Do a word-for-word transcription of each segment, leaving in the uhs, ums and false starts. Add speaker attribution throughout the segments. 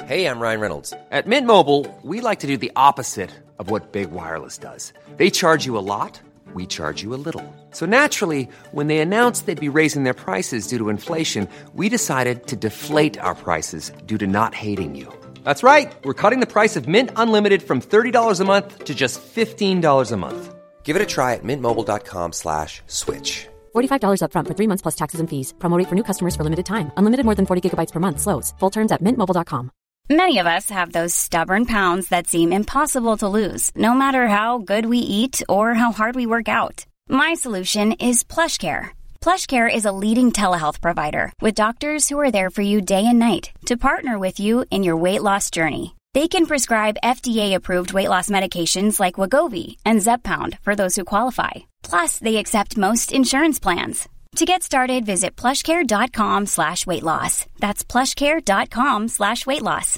Speaker 1: Hey, I'm Ryan Reynolds. At Mint Mobile, we like to do the opposite of what Big Wireless does. They charge you a lot, we charge you a little. So naturally, when they announced they'd be raising their prices due to inflation, we decided to deflate our prices due to not hating you. That's right. We're cutting the price of Mint Unlimited from thirty dollars a month to just fifteen dollars a month. Give it a try at mintmobile.com slash switch.
Speaker 2: forty-five dollars up front for three months plus taxes and fees. Promo rate for new customers for limited time. Unlimited more than forty gigabytes per month slows. Full terms at mint mobile dot com.
Speaker 3: Many of us have those stubborn pounds that seem impossible to lose, no matter how good we eat or how hard we work out. My solution is PlushCare. PlushCare is a leading telehealth provider with doctors who are there for you day and night to partner with you in your weight loss journey. They can prescribe F D A-approved weight loss medications like Wegovy and Zepbound for those who qualify. Plus, they accept most insurance plans. To get started, visit plushcare.com slash weight loss. That's plushcare.com slash weight loss.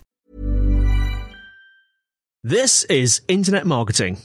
Speaker 4: This is Internet Marketing.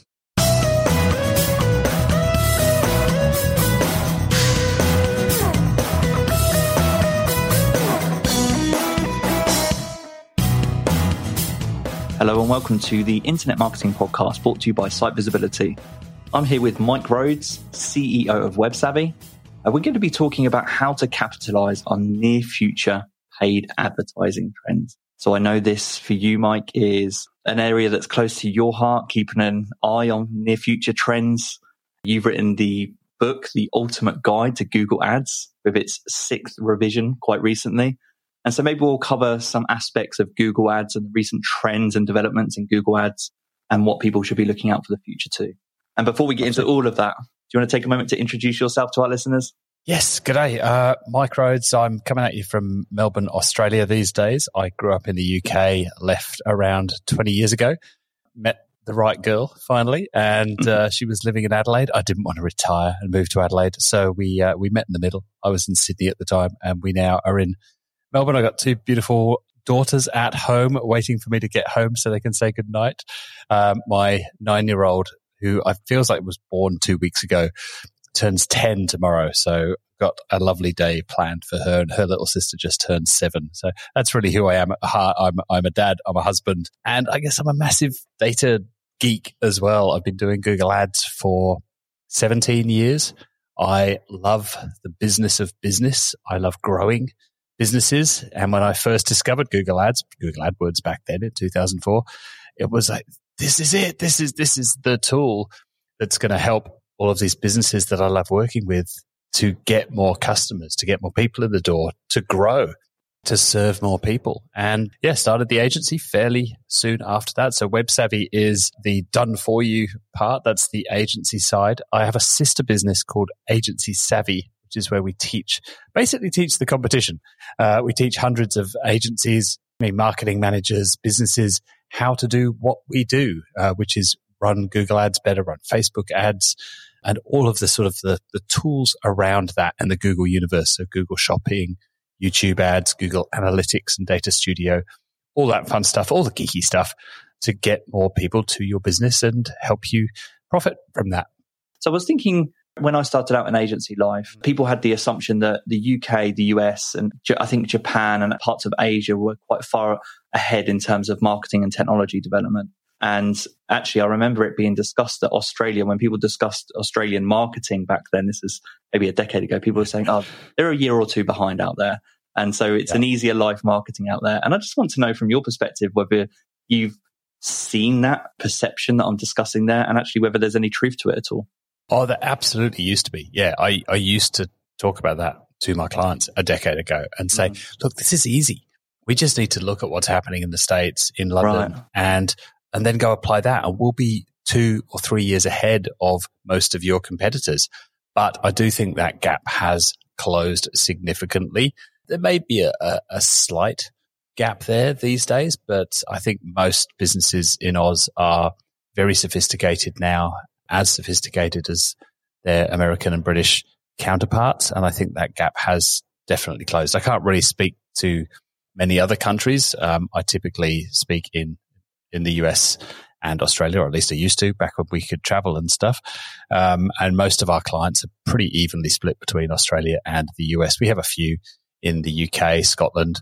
Speaker 5: Hello and welcome to the Internet Marketing Podcast brought to you by Site Visibility. I'm here with Mike Rhodes, C E O of WebSavvy. Uh, we're going to be talking about how to capitalize on near future paid advertising trends. So I know this for you, Mike, is an area that's close to your heart, keeping an eye on near future trends. You've written the book, The Ultimate Guide to Google Ads, with its sixth revision quite recently. And so maybe we'll cover some aspects of Google Ads and the recent trends and developments in Google Ads and what people should be looking out for the future too. And before we get into all of that, do you want to take a moment to introduce yourself to our listeners?
Speaker 6: Yes, g'day. Uh, Mike Rhodes. I'm coming at you from Melbourne, Australia these days. I grew up in the U K, left around twenty years ago, met the right girl finally, and uh, she was living in Adelaide. I didn't want to retire and move to Adelaide, so we uh, we met in the middle. I was in Sydney at the time, and we now are in Melbourne. I got two beautiful daughters at home waiting for me to get home so they can say goodnight. Um, my nine-year-old, who I feels like was born two weeks ago, turns ten tomorrow. So got a lovely day planned for her, and her little sister just turned seven. So that's really who I am at heart. I'm, I'm a dad, I'm a husband, and I guess I'm a massive data geek as well. I've been doing Google Ads for seventeen years. I love the business of business. I love growing businesses. And when I first discovered Google Ads, Google AdWords back then in two thousand four, it was like, this is it. This is, this is the tool that's going to help all of these businesses that I love working with to get more customers, to get more people in the door, to grow, to serve more people. And yeah, started the agency fairly soon after that. So WebSavvy is the done for you part. That's the agency side. I have a sister business called Agency Savvy, which is where we teach, basically teach the competition. Uh, we teach hundreds of agencies, I mean, marketing managers, businesses, how to do what we do, uh, which is run Google Ads better, run Facebook ads, and all of the sort of the, the tools around that and the Google universe. So Google Shopping, YouTube ads, Google Analytics and Data Studio, all that fun stuff, all the geeky stuff to get more people to your business and help you profit from that.
Speaker 5: So I was thinking, when I started out in agency life, people had the assumption that the U K, the U S, and I think Japan and parts of Asia were quite far ahead in terms of marketing and technology development. And actually, I remember it being discussed that Australia, when people discussed Australian marketing back then, this is maybe a decade ago, people were saying, oh, they're a year or two behind out there. And so it's yeah. an easier life marketing out there. And I just want to know from your perspective whether you've seen that perception that I'm discussing there and actually whether there's any truth to it at all.
Speaker 6: Oh, there absolutely used to be. Yeah, I, I used to talk about that to my clients a decade ago and say, mm. look, this is easy. We just need to look at what's happening in the States, in London, right. and and then go apply that. And we'll be two or three years ahead of most of your competitors. But I do think that gap has closed significantly. There may be a, a, a slight gap there these days, but I think most businesses in Oz are very sophisticated now, as sophisticated as their American and British counterparts. And I think that gap has definitely closed. I can't really speak to many other countries. Um, I typically speak in, in the U S and Australia, or at least I used to back when we could travel and stuff. Um, and most of our clients are pretty evenly split between Australia and the U S. We have a few in the U K, Scotland,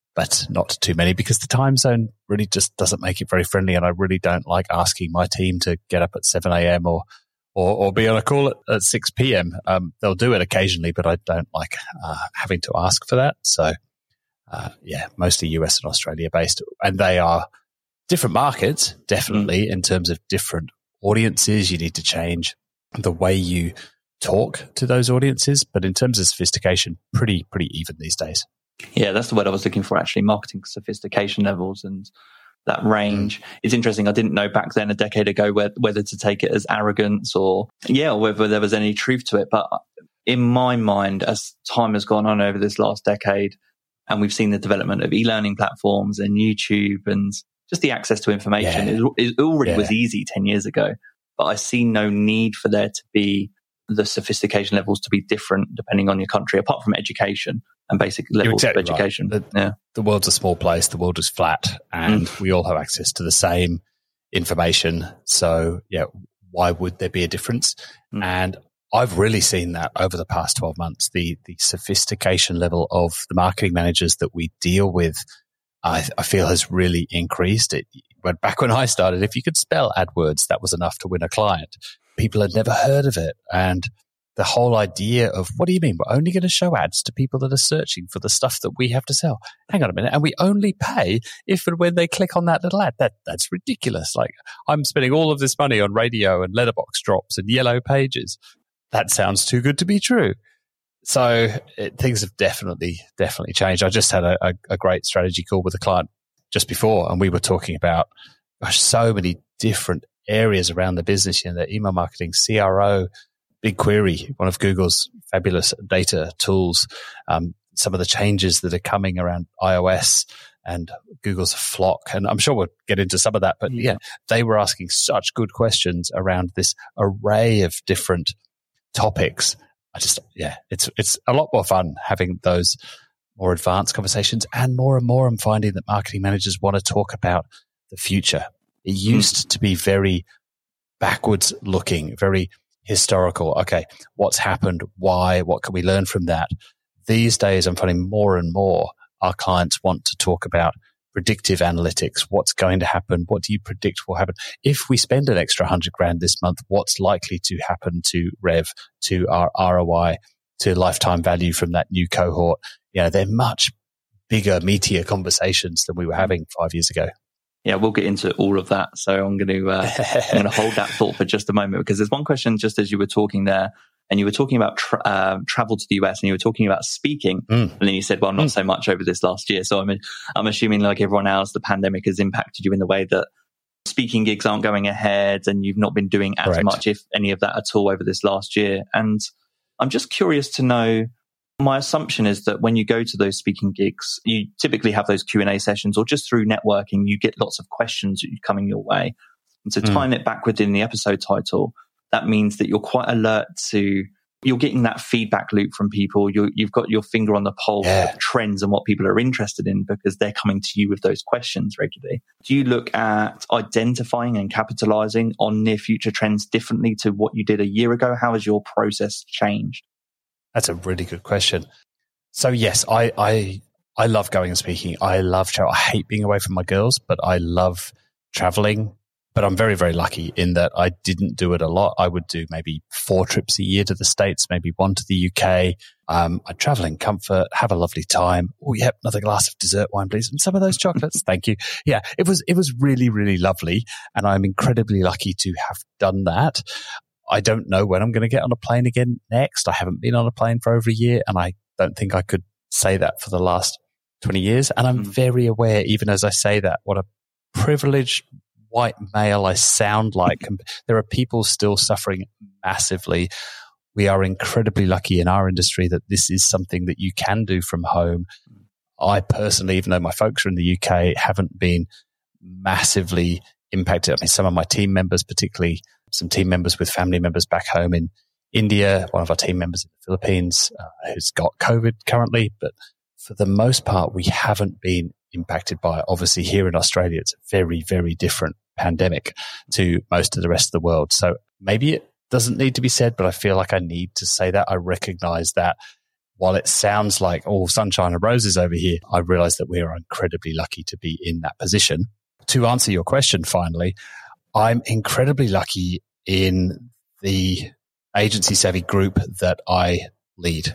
Speaker 6: but not too many because the time zone really just doesn't make it very friendly. And I really don't like asking my team to get up at seven a.m. or Or, or be on a call at, at six p.m. Um, they'll do it occasionally, but I don't like uh, having to ask for that. So, uh, yeah, mostly U S and Australia based. And they are different markets, definitely, mm. in terms of different audiences. You need to change the way you talk to those audiences. But in terms of sophistication, pretty, pretty even these days.
Speaker 5: Yeah, that's the word I was looking for, actually, marketing sophistication levels and that range. Mm. It's interesting. I didn't know back then, a decade ago, whether, whether to take it as arrogance or, yeah, or whether there was any truth to it. But in my mind, as time has gone on over this last decade, and we've seen the development of e-learning platforms and YouTube and just the access to information, yeah. it, it already yeah. was easy ten years ago. But I see no need for there to be the sophistication levels to be different depending on your country, apart from education and basic levels exactly of education.
Speaker 6: Right. The, yeah. the world's a small place. The world is flat, and mm. we all have access to the same information. So, yeah, why would there be a difference? Mm. And I've really seen that over the past twelve months. The the sophistication level of the marketing managers that we deal with, I, I feel has really increased. It, but back when I started, if you could spell AdWords, that was enough to win a client. People had never heard of it. And the whole idea of, what do you mean? We're only going to show ads to people that are searching for the stuff that we have to sell. Hang on a minute. And we only pay if and when they click on that little ad. That That's ridiculous. Like, I'm spending all of this money on radio and letterbox drops and yellow pages. That sounds too good to be true. So it, things have definitely, definitely changed. I just had a, a, a great strategy call with a client just before, and we were talking about, gosh, so many different areas around the business, you know, the email marketing, C R O, BigQuery, one of Google's fabulous data tools, um, some of the changes that are coming around iOS and Google's Flock. And I'm sure we'll get into some of that, but yeah, they were asking such good questions around this array of different topics. I just, yeah, it's, it's a lot more fun having those more advanced conversations, and more and more I'm finding that marketing managers want to talk about the future. It used mm. to be very backwards looking, very historical. Okay, what's happened? Why? What can we learn from that? These days, I'm finding more and more our clients want to talk about predictive analytics. What's going to happen? What do you predict will happen? If we spend an extra hundred grand this month, what's likely to happen to Rev, to our R O I, to lifetime value from that new cohort? You know, they're much bigger, meatier conversations than we were having five years ago.
Speaker 5: Yeah, we'll get into all of that. So I'm going to uh, I'm going to hold that thought for just a moment, because there's one question just as you were talking there, and you were talking about tra- uh, travel to the U S, and you were talking about speaking, mm. and then you said, "Well, not mm. so much over this last year." So I'm I'm assuming, like everyone else, the pandemic has impacted you in the way that speaking gigs aren't going ahead, and you've not been doing as Correct. much, if any of that at all, over this last year. And I'm just curious to know. My assumption is that when you go to those speaking gigs, you typically have those Q and A sessions, or just through networking, you get lots of questions coming your way. And so mm. tying it back within the episode title, that means that you're quite alert to, you're getting that feedback loop from people. You're, you've got your finger on the pulse yeah. of trends and what people are interested in, because they're coming to you with those questions regularly. Do you look at identifying and capitalizing on near future trends differently to what you did a year ago? How has your process changed?
Speaker 6: That's a really good question. So yes, I, I, I love going and speaking. I love travel. I hate being away from my girls, but I love traveling. But I'm very, very lucky in that I didn't do it a lot. I would do maybe four trips a year to the States, maybe one to the U K. Um, I'd travel in comfort, have a lovely time. Oh, yeah, another glass of dessert wine, please. And some of those chocolates. Thank you. Yeah, it was, it was really, really lovely. And I'm incredibly lucky to have done that. I don't know when I'm going to get on a plane again next. I haven't been on a plane for over a year, and I don't think I could say that for the last twenty years. And I'm mm. very aware, even as I say that, what a privileged white male I sound like. There are people still suffering massively. We are incredibly lucky in our industry that this is something that you can do from home. I personally, even though my folks are in the U K, haven't been massively impacted. I mean, some of my team members, particularly some team members with family members back home in India, one of our team members in the Philippines uh, who's got COVID currently. But for the most part, we haven't been impacted by it. Obviously, here in Australia, it's a very, very different pandemic to most of the rest of the world. So maybe it doesn't need to be said, but I feel like I need to say that. I recognize that while it sounds like all sunshine and roses over here, I realize that we are incredibly lucky to be in that position. To answer your question, finally, I'm incredibly lucky in the agency savvy group that I lead.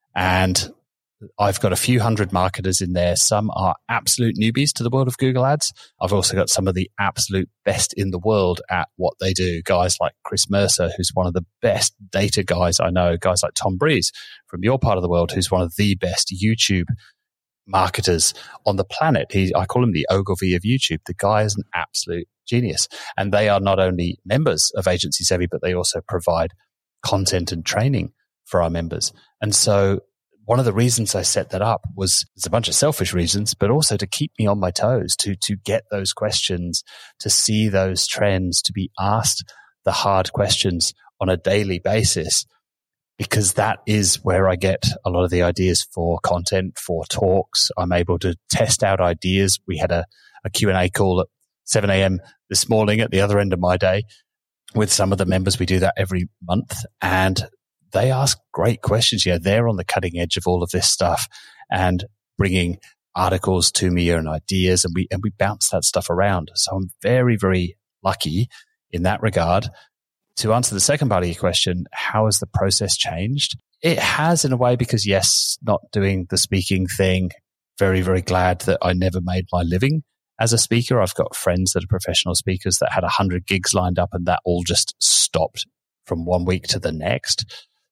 Speaker 6: And I've got a few hundred marketers in there. Some are absolute newbies to the world of Google Ads. I've also got some of the absolute best in the world at what they do. Guys like Chris Mercer, who's one of the best data guys I know. Guys like Tom Breeze from your part of the world, who's one of the best YouTube marketers on the planet. He, I call him the Ogilvy of YouTube. The guy is an absolute genius. And they are not only members of Agency Savvy, but they also provide content and training for our members. And so one of the reasons I set that up was there's a bunch of selfish reasons, but also to keep me on my toes, to to get those questions, to see those trends, to be asked the hard questions on a daily basis, because that is where I get a lot of the ideas for content, for talks. I'm able to test out ideas. We had a, a Q and A call at seven a.m. this morning at the other end of my day with some of the members. We do that every month, and they ask great questions. Yeah, they're on the cutting edge of all of this stuff and bringing articles to me and ideas, and we and we bounce that stuff around. So I'm very, very lucky in that regard. To answer the second part of your question, how has the process changed? It has in a way, because yes, not doing the speaking thing, very, very glad that I never made my living as a speaker. I've got friends that are professional speakers that had one hundred gigs lined up, and that all just stopped from one week to the next.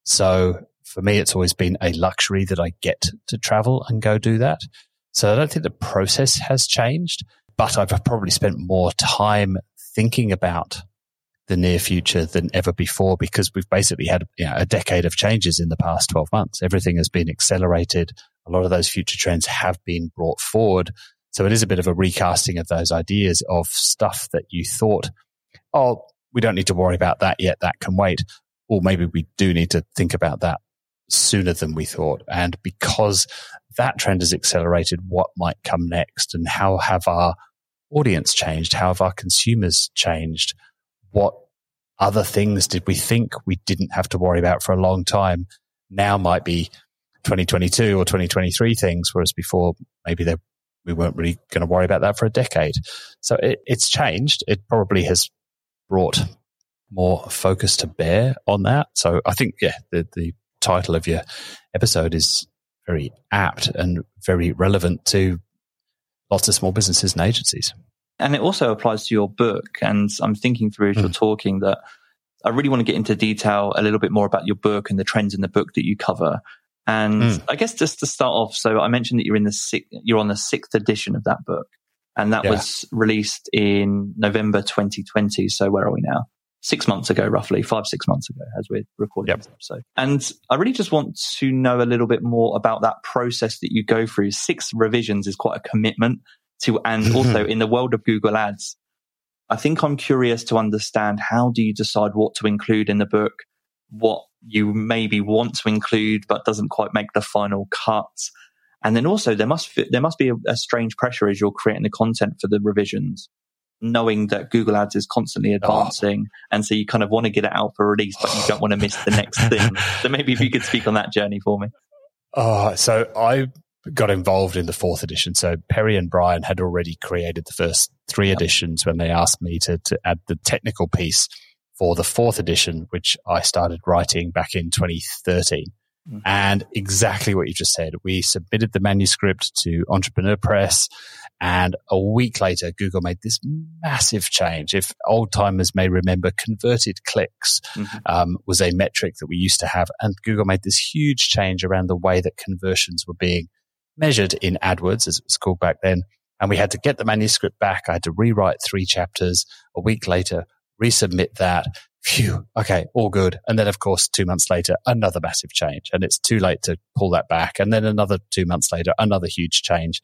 Speaker 6: So for me, it's always been a luxury that I get to travel and go do that. So I don't think the process has changed, but I've probably spent more time thinking about the near future than ever before, because we've basically had you know, a decade of changes in the past twelve months. Everything has been accelerated. A lot of those future trends have been brought forward. So it is a bit of a recasting of those ideas of stuff that you thought, oh, we don't need to worry about that yet. That can wait. Or maybe we do need to think about that sooner than we thought. And because that trend has accelerated, what might come next, and how have our audience changed? How have our consumers changed? What other things did we think we didn't have to worry about for a long time now might be twenty twenty-two or twenty twenty-three things, whereas before maybe they, we weren't really going to worry about that for a decade. So it, it's changed. It probably has brought more focus to bear on that. So I think, yeah, the, the title of your episode is very apt and very relevant to lots of small businesses and agencies.
Speaker 5: And it also applies to your book. And I'm thinking through as mm. you're talking that I really want to get into detail a little bit more about your book and the trends in the book that you cover. And mm. I guess just to start off, so I mentioned that you're in the sixth, you're on the sixth edition of that book, and that yeah. was released in November twenty twenty. So where are we now? Six months ago, roughly five, six months ago, as we're recording yep. this episode. And I really just want to know a little bit more about that process that you go through. Six revisions is quite a commitment to, and also in the world of Google Ads, I think I'm curious to understand, how do you decide what to include in the book, what you maybe want to include but doesn't quite make the final cut? And then also there must there must be a, a strange pressure as you're creating the content for the revisions, knowing that Google Ads is constantly advancing, oh. and so you kind of want to get it out for release, but you don't want to miss the next thing. So maybe if you could speak on that journey for me.
Speaker 6: Oh, so I got involved in the fourth edition. So Perry and Brian had already created the first three yep. editions when they asked me to, to add the technical piece for the fourth edition, which I started writing back in twenty thirteen. Mm-hmm. And exactly what you just said, we submitted the manuscript to Entrepreneur Press, and a week later, Google made this massive change. If old timers may remember, converted clicks mm-hmm. um, was a metric that we used to have, and Google made this huge change around the way that conversions were being measured in AdWords, as it was called back then. And we had to get the manuscript back. I had to rewrite three chapters. A week later, resubmit that. Phew, okay, all good. And then, of course, two months later, another massive change. And it's too late to pull that back. And then another two months later, another huge change.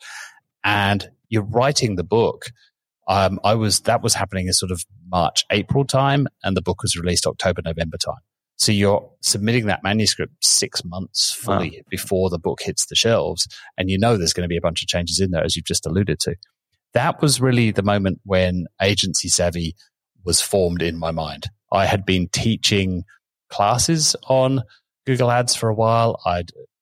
Speaker 6: And you're writing the book. Um, I was, that was happening in sort of March, April time, and the book was released October, November time. So you're submitting that manuscript six months fully wow. before the book hits the shelves. And you know there's going to be a bunch of changes in there, as you've just alluded to. That was really the moment when Agency Savvy was formed in my mind. I had been teaching classes on Google Ads for a while. I'd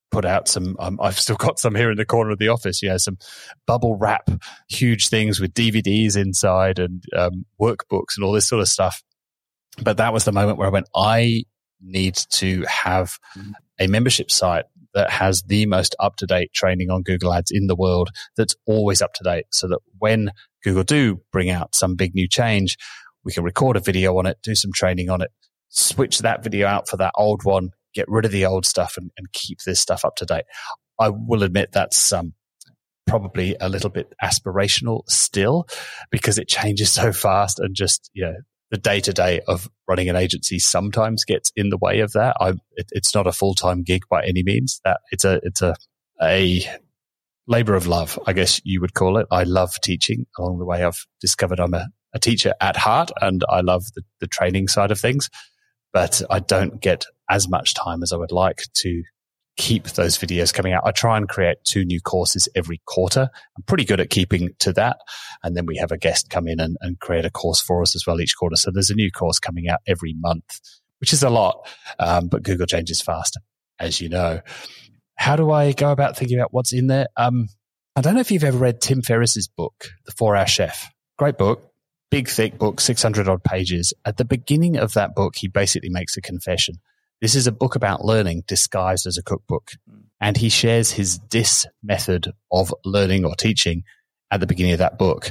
Speaker 6: put out some, um, I've still got some here in the corner of the office, you know, some bubble wrap, huge things with D V Ds inside and um, workbooks and all this sort of stuff. But that was the moment where I went, I need to have a membership site that has the most up-to-date training on Google Ads in the world, that's always up to date, so that when Google do bring out some big new change, we can record a video on it, do some training on it, switch that video out for that old one, get rid of the old stuff and, and keep this stuff up to date. I will admit that's um, probably a little bit aspirational still, because it changes so fast, and just, you know, the day-to-day of running an agency sometimes gets in the way of that. I, it, it's not a full-time gig by any means. That it's a it's a a labor of love, I guess you would call it. I love teaching. Along the way, I've discovered I'm a, a teacher at heart, and I love the, the training side of things. But I don't get as much time as I would like to keep those videos coming out. I try and create two new courses every quarter. I'm pretty good at keeping to that. And then we have a guest come in and, and create a course for us as well each quarter. So there's a new course coming out every month, which is a lot. Um, but Google changes fast, as you know. How do I go about thinking about what's in there? Um, I don't know if you've ever read Tim Ferriss's book, The four hour Chef. Great book, big, thick book, six hundred odd pages. At the beginning of that book, he basically makes a confession. This is a book about learning disguised as a cookbook. And he shares his D I S method of learning or teaching at the beginning of that book.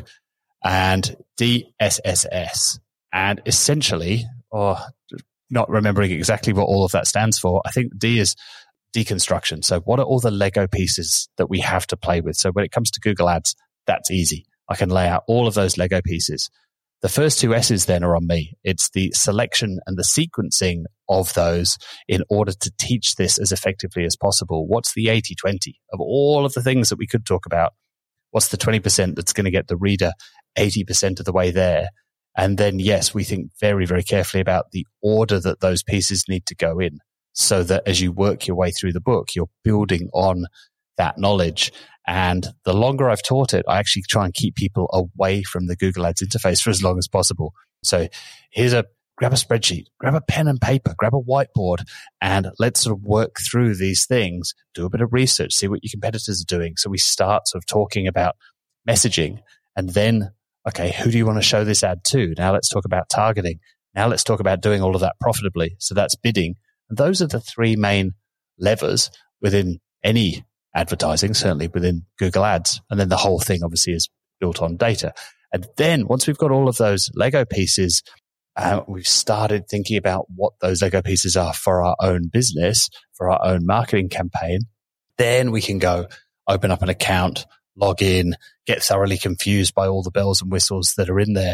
Speaker 6: And D S S S. And essentially, or not remembering exactly what all of that stands for, I think D is deconstruction. So what are all the Lego pieces that we have to play with? So when it comes to Google Ads, that's easy. I can lay out all of those Lego pieces. The first two S's then are on me. It's the selection and the sequencing of those in order to teach this as effectively as possible. What's the eighty twenty of all of the things that we could talk about? What's the twenty percent that's going to get the reader eighty percent of the way there? And then, yes, we think very, very carefully about the order that those pieces need to go in, so that as you work your way through the book, you're building on that knowledge. And the longer I've taught it, I actually try and keep people away from the Google Ads interface for as long as possible. So here's a, grab a spreadsheet, grab a pen and paper, grab a whiteboard, and let's sort of work through these things, do a bit of research, see what your competitors are doing. So we start sort of talking about messaging, and then, okay, who do you want to show this ad to? Now let's talk about targeting. Now let's talk about doing all of that profitably. So that's bidding. And those are the three main levers within any advertising, certainly within Google Ads. And then the whole thing obviously is built on data. And then once we've got all of those Lego pieces, uh, we've started thinking about what those Lego pieces are for our own business, for our own marketing campaign. Then we can go open up an account, log in, get thoroughly confused by all the bells and whistles that are in there.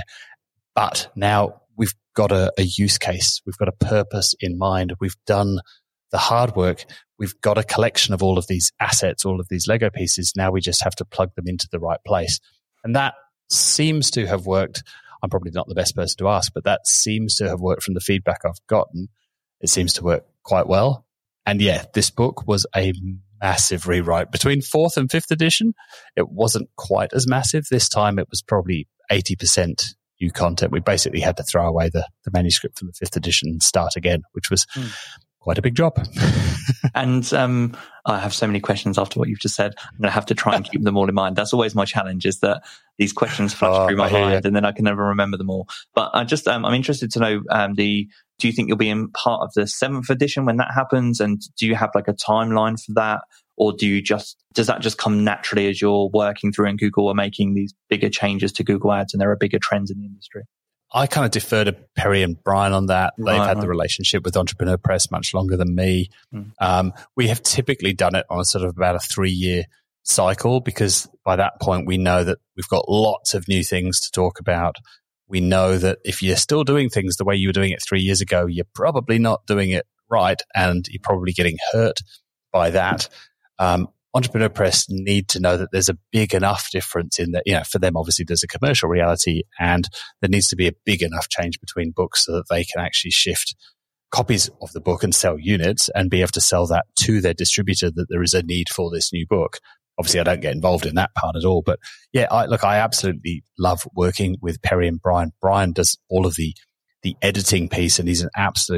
Speaker 6: But now we've got a, a use case. We've got a purpose in mind. We've done the hard work. We've got a collection of all of these assets, all of these Lego pieces. Now we just have to plug them into the right place. And that seems to have worked. I'm probably not the best person to ask, but that seems to have worked from the feedback I've gotten. It seems to work quite well. And yeah, this book was a massive rewrite. Between fourth and fifth edition, it wasn't quite as massive. This time it was probably eighty percent new content. We basically had to throw away the, the manuscript from the fifth edition and start again, which was mm. quite a big job.
Speaker 5: And um, I have so many questions after what you've just said. I'm going to have to try and keep them all in mind. That's always my challenge, is that these questions flash oh, through my mind and then I can never remember them all. But I just, um, I'm interested to know, um, the, do you think you'll be in part of the seventh edition when that happens? And do you have like a timeline for that? Or do you just, does that just come naturally as you're working through and Google are making these bigger changes to Google Ads and there are bigger trends in the industry?
Speaker 6: I kind of defer to Perry and Brian on that. They've
Speaker 5: right,
Speaker 6: had
Speaker 5: right.
Speaker 6: the relationship with Entrepreneur Press much longer than me. Mm. Um, we have typically done it on a sort of about a three-year cycle, because by that point we know that we've got lots of new things to talk about. We know that if you're still doing things the way you were doing it three years ago, you're probably not doing it right and you're probably getting hurt by that. Um, Entrepreneur Press need to know that there's a big enough difference in that, you know, for them, obviously there's a commercial reality and there needs to be a big enough change between books so that they can actually shift copies of the book and sell units and be able to sell that to their distributor, that there is a need for this new book. Obviously, I don't get involved in that part at all, but yeah, I, look, I absolutely love working with Perry and Brian. Brian does all of the, the editing piece and he's an absolute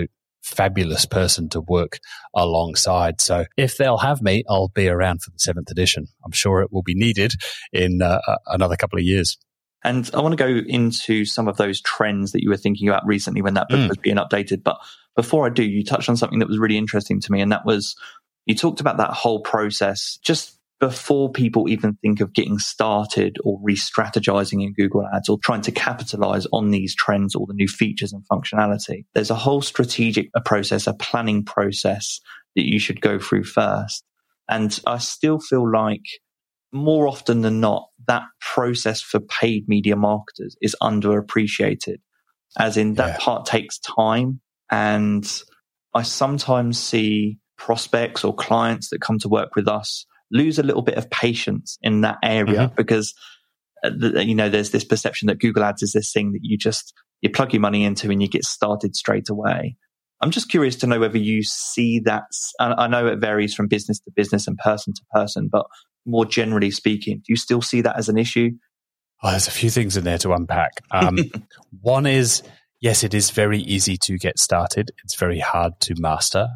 Speaker 6: fabulous person to work alongside. So if they'll have me, I'll be around for the seventh edition. I'm sure it will be needed in uh, another couple of years.
Speaker 5: And I want to go into some of those trends that you were thinking about recently when that book mm. was being updated. But before I do, you touched on something that was really interesting to me. And that was, you talked about that whole process just before people even think of getting started or re-strategizing in Google Ads or trying to capitalize on these trends or the new features and functionality. There's a whole strategic process, a planning process that you should go through first. And I still feel like more often than not, that process for paid media marketers is underappreciated, as in that yeah. part takes time. And I sometimes see prospects or clients that come to work with us lose a little bit of patience in that area mm-hmm. because, uh, the, you know, there's this perception that Google Ads is this thing that you just, you plug your money into and you get started straight away. I'm just curious to know whether you see that. I know it varies from business to business and person to person, but more generally speaking, do you still see that as an issue?
Speaker 6: Oh, there's a few things in there to unpack. Um, one is, yes, it is very easy to get started. It's very hard to master.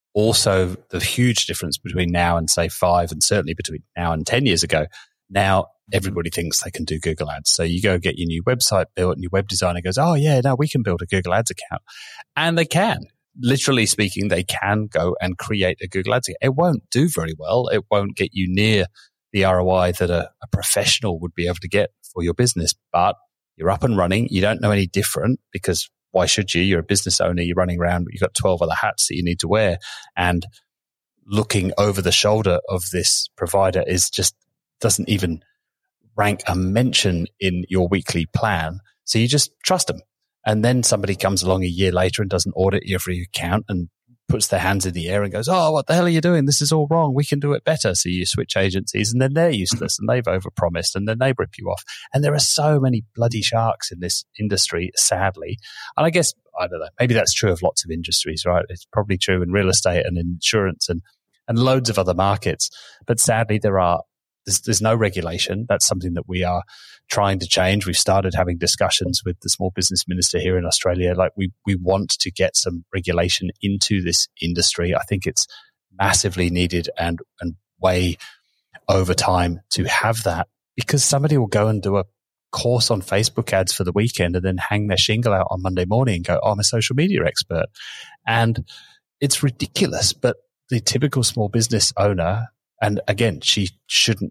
Speaker 6: Also, the huge difference between now and say five, and certainly between now and ten years ago, now everybody thinks they can do Google Ads. So you go get your new website built and your web designer goes, oh yeah, now we can build a Google Ads account. And they can. Literally speaking, they can go and create a Google Ads account. It won't do very well. It won't get you near the R O I that a, a professional would be able to get for your business. But you're up and running. You don't know any different because why should you? You're a business owner. You're running around. You've got twelve other hats that you need to wear. And looking over the shoulder of this provider is just doesn't even rank a mention in your weekly plan. So you just trust them. And then somebody comes along a year later and does an audit of your account and puts their hands in the air and goes, oh, what the hell are you doing? This is all wrong. We can do it better. So you switch agencies and then they're useless and they've overpromised and then they rip you off. And there are so many bloody sharks in this industry, sadly. And I guess, I don't know, maybe that's true of lots of industries, right? It's probably true in real estate and insurance and, and loads of other markets. But sadly, there are There's, there's no regulation. That's something that we are trying to change. We've started having discussions with the small business minister here in Australia. Like we, we want to get some regulation into this industry. I think it's massively needed and, and way over time to have that, because somebody will go and do a course on Facebook ads for the weekend and then hang their shingle out on Monday morning and go, oh, I'm a social media expert. And it's ridiculous. But the typical small business owner, and again, she shouldn't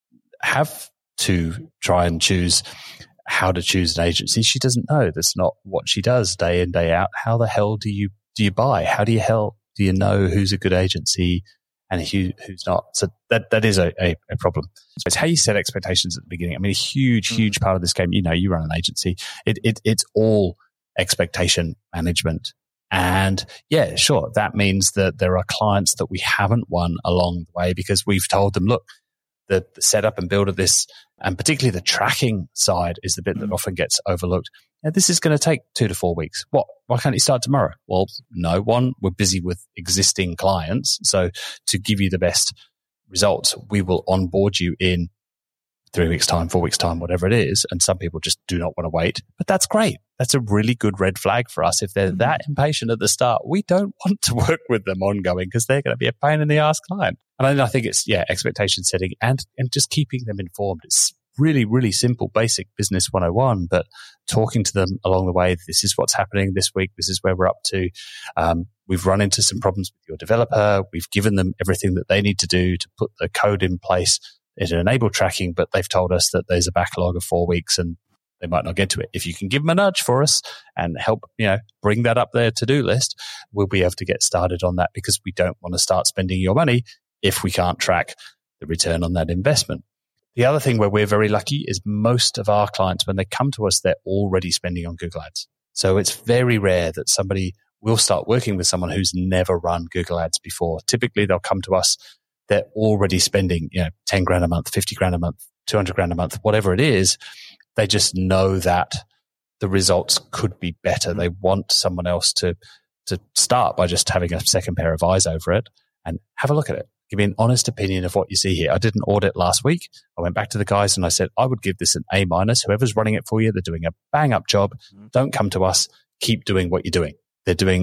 Speaker 6: have to try and choose how to choose an agency. She doesn't know. That's not what she does day in, day out. How the hell do you do you buy? How do you hell do you know who's a good agency and who, who's not? So that that is a, a, a problem. So it's how you set expectations at the beginning. I mean, a huge, huge part of this game, you know, you run an agency. It, it it's all expectation management. And yeah, sure, that means that there are clients that we haven't won along the way because we've told them, look, the, the setup and build of this, and particularly the tracking side is the bit that often gets overlooked. Now, this is going to take two to four weeks. What? Why can't you start tomorrow? Well, no, one, we're busy with existing clients. So to give you the best results, we will onboard you in three weeks time, four weeks time, whatever it is. And some people just do not want to wait, but that's great. That's a really good red flag for us. If they're that impatient at the start, we don't want to work with them ongoing because they're going to be a pain in the ass client. And I think it's, yeah, expectation setting and, and just keeping them informed. It's really, really simple, basic business one oh one, but talking to them along the way, this is what's happening this week. This is where we're up to. Um, we've run into some problems with your developer. We've given them everything that they need to do to put the code in place to enable tracking, but they've told us that there's a backlog of four weeks and they might not get to it. If you can give them a nudge for us and help, you know, bring that up their to-do list, we'll be able to get started on that because we don't want to start spending your money if we can't track the return on that investment. The other thing where we're very lucky is most of our clients, when they come to us, they're already spending on Google Ads. So it's very rare that somebody will start working with someone who's never run Google Ads before. Typically, they'll come to us, they're already spending, you know, ten grand a month, fifty grand a month, two hundred grand a month, whatever it is. They just know that the results could be better. They want someone else to, to start by just having a second pair of eyes over it and have a look at it. Give me an honest opinion of what you see here. I did an audit last week. I went back to the guys and I said, I would give this an A minus. Whoever's running it for you, they're doing a bang up job. Don't come to us. Keep doing what you're doing. They're doing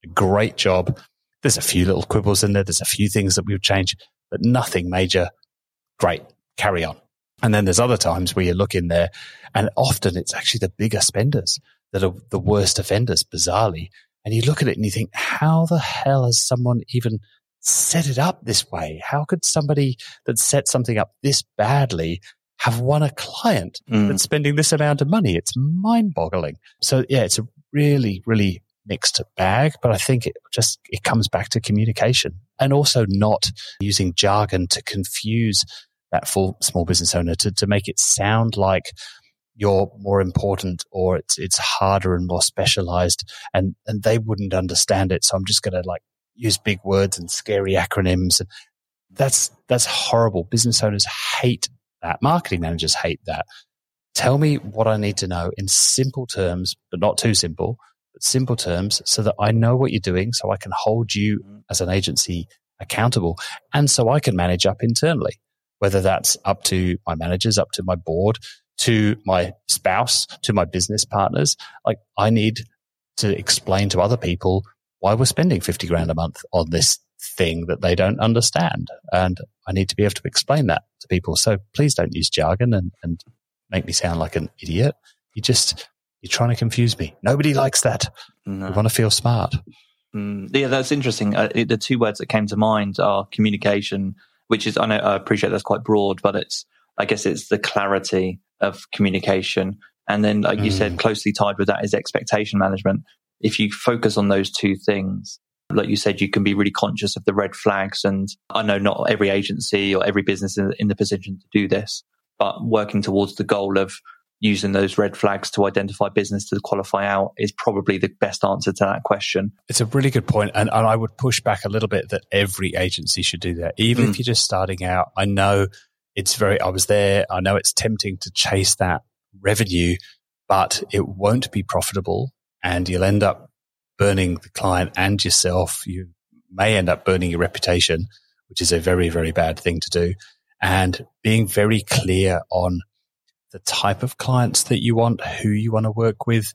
Speaker 6: a great job. There's a few little quibbles in there. There's a few things that we would change, but nothing major. Great. Carry on. And then there's other times where you look in there and often it's actually the bigger spenders that are the worst offenders, bizarrely. And you look at it and you think, how the hell has someone even set it up this way? How could somebody that set something up this badly have won a client mm. that's spending this amount of money? It's mind-boggling. So yeah, it's a really, really mixed bag, but I think it just, it comes back to communication and also not using jargon to confuse that full small business owner to, to make it sound like you're more important or it's it's harder and more specialized and, and they wouldn't understand it. So I'm just going to like use big words and scary acronyms. And that's, that's horrible. Business owners hate that. Marketing managers hate that. Tell me what I need to know in simple terms, but not too simple, but simple terms so that I know what you're doing so I can hold you as an agency accountable and so I can manage up internally. Whether that's up to my managers, up to my board, to my spouse, to my business partners. Like I need to explain to other people why we're spending fifty grand a month on this thing that they don't understand. And I need to be able to explain that to people. So please don't use jargon and, and make me sound like an idiot. You just, you're trying to confuse me. Nobody likes that. No. We want to feel smart.
Speaker 5: Mm, yeah, that's interesting. Uh, the two words that came to mind are communication, which is, I know, I appreciate that's quite broad, but it's, I guess it's the clarity of communication. And then, like mm. you said, closely tied with that is expectation management. If you focus on those two things, like you said, you can be really conscious of the red flags. And I know not every agency or every business is in the position to do this, but working towards the goal of using those red flags to identify business to qualify out is probably the best answer to that question.
Speaker 6: It's a really good point. And, and I would push back a little bit that every agency should do that. Even mm. if you're just starting out, I know it's very, I was there. I know it's tempting to chase that revenue, but it won't be profitable and you'll end up burning the client and yourself. You may end up burning your reputation, which is a very, very bad thing to do. And being very clear on the type of clients that you want, who you want to work with.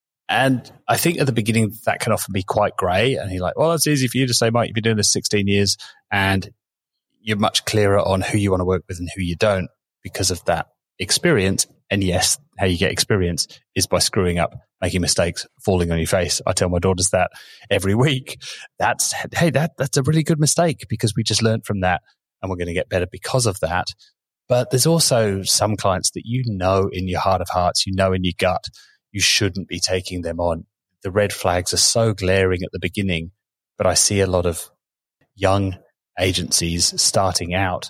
Speaker 6: And I think at the beginning that can often be quite grey. And you're like, well, it's easy for you to say, Mike, you've been doing this sixteen years and you're much clearer on who you want to work with and who you don't because of that experience. And yes, how you get experience is by screwing up, making mistakes, falling on your face. I tell my daughters that every week. That's, hey, that that's a really good mistake because we just learned from that and we're going to get better because of that. But there's also some clients that you know in your heart of hearts, you know in your gut, you shouldn't be taking them on. The red flags are so glaring at the beginning, but I see a lot of young agencies starting out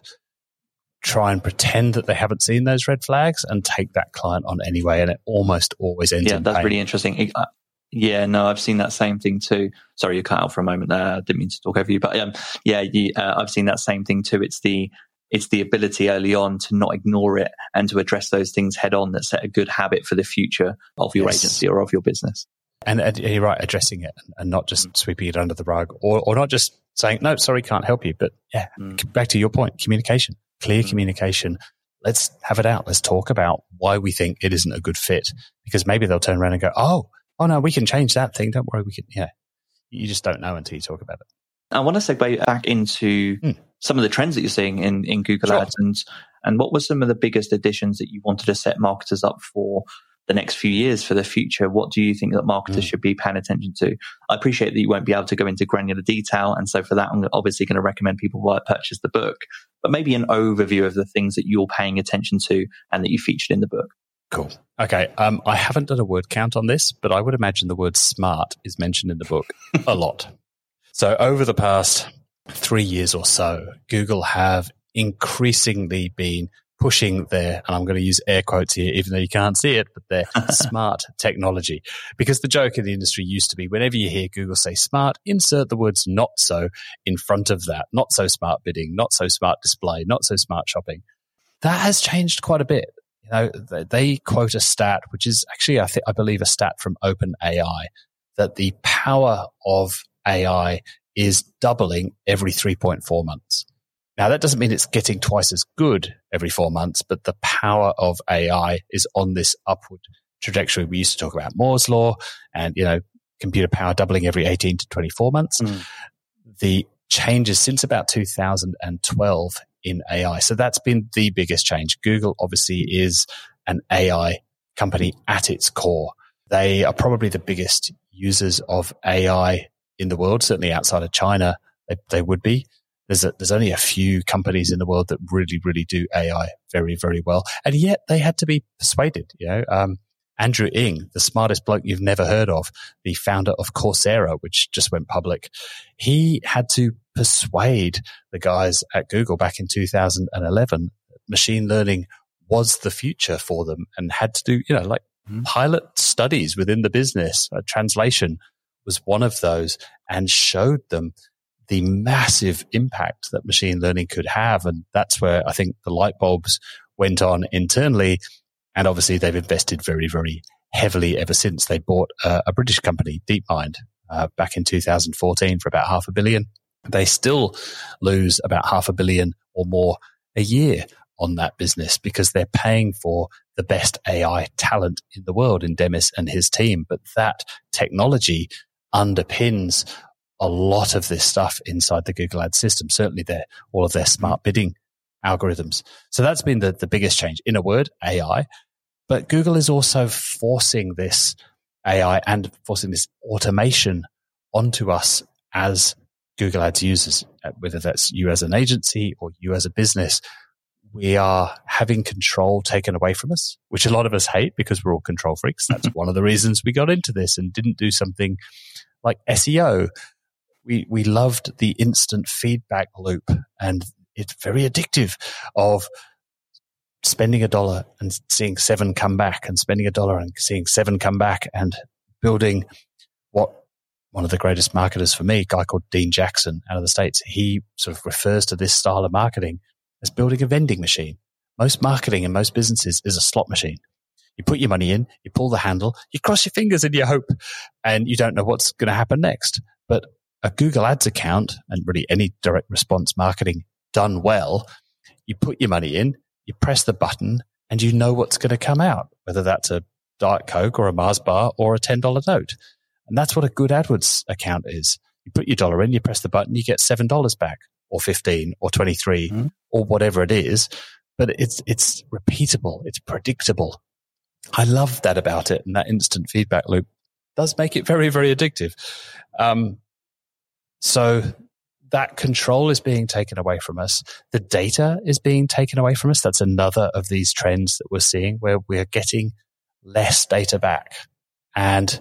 Speaker 6: try and pretend that they haven't seen those red flags and take that client on anyway, and it almost always ends
Speaker 5: yeah,
Speaker 6: in
Speaker 5: that's
Speaker 6: pain.
Speaker 5: Really interesting. Yeah, no, I've seen that same thing too. Sorry, you cut out for a moment there. I didn't mean to talk over you, but um, yeah, you, uh, I've seen that same thing too. It's the It's the ability early on to not ignore it and to address those things head on that set a good habit for the future of your yes. agency or of your business.
Speaker 6: And, and you're right, addressing it and not just mm. sweeping it under the rug or, or not just saying, no, sorry, can't help you. But yeah, mm. back to your point, communication, clear mm. communication. Let's have it out. Let's talk about why we think it isn't a good fit because maybe they'll turn around and go, oh, oh no, we can change that thing. Don't worry. We can, yeah. You just don't know until you talk about it.
Speaker 5: I want to segue back into mm. some of the trends that you're seeing in, in Google sure. Ads and, and what were some of the biggest additions that you wanted to set marketers up for the next few years for the future? What do you think that marketers mm. should be paying attention to? I appreciate that you won't be able to go into granular detail. And so for that, I'm obviously going to recommend people purchase the book, but maybe an overview of the things that you're paying attention to and that you featured in the book.
Speaker 6: Cool. Okay. Um, I haven't done a word count on this, but I would imagine the word smart is mentioned in the book a lot. So over the past three years or so, Google have increasingly been pushing their, and I'm going to use air quotes here, even though you can't see it, but their smart technology. Because the joke in the industry used to be whenever you hear Google say smart, insert the words not so in front of that. Not so smart bidding, not so smart display, not so smart shopping. That has changed quite a bit. You know, they quote a stat, which is actually, I think, I believe a stat from OpenAI, that the power of A I is doubling every three point four months. Now, that doesn't mean it's getting twice as good every four months, but the power of A I is on this upward trajectory. We used to talk about Moore's Law and, you know, computer power doubling every eighteen to twenty-four months. Mm. The changes since about two thousand twelve in A I. So that's been the biggest change. Google obviously is an A I company at its core. They are probably the biggest users of A I in the world, certainly outside of China, they, they would be. There's a, there's only a few companies in the world that really, really do A I very, very well. And yet they had to be persuaded, you know. Um, Andrew Ng, the smartest bloke you've never heard of, the founder of Coursera, which just went public, he had to persuade the guys at Google back in two thousand eleven machine learning was the future for them, and had to do, you know, like mm-hmm. pilot studies within the business. A translation was one of those, and showed them the massive impact that machine learning could have. And that's where I think the light bulbs went on internally. And obviously they've invested very, very heavily ever since. They bought uh, a British company, DeepMind, uh, back in two thousand fourteen for about half a billion. They still lose about half a billion or more a year on that business because they're paying for the best A I talent in the world in Demis and his team. But that technology underpins a lot of this stuff inside the Google Ads system, certainly their, all of their smart bidding algorithms. So that's been the, the biggest change. In a word, A I. But Google is also forcing this A I and forcing this automation onto us as Google Ads users, whether that's you as an agency or you as a business. We are having control taken away from us, which a lot of us hate because we're all control freaks. That's one of the reasons we got into this and didn't do something like S E O. We we loved the instant feedback loop, and it's very addictive of spending a dollar and seeing seven come back, and spending a dollar and seeing seven come back, and building what one of the greatest marketers for me, a guy called Dean Jackson out of the States, he sort of refers to this style of marketing as building a vending machine. Most marketing in most businesses is a slot machine. You put your money in, you pull the handle, you cross your fingers and you hope, and you don't know what's going to happen next. But a Google Ads account, and really any direct response marketing done well, you put your money in, you press the button, and you know what's going to come out, whether that's a Diet Coke or a Mars bar or a ten dollars note. And that's what a good AdWords account is. You put your dollar in, you press the button, you get seven dollars back, or fifteen, or twenty-three, mm-hmm. or whatever it is. But it's it's repeatable, it's predictable. I love that about it, and that instant feedback loop does make it very, very addictive. Um, so that control is being taken away from us. The data is being taken away from us. That's another of these trends that we're seeing, where we're getting less data back. And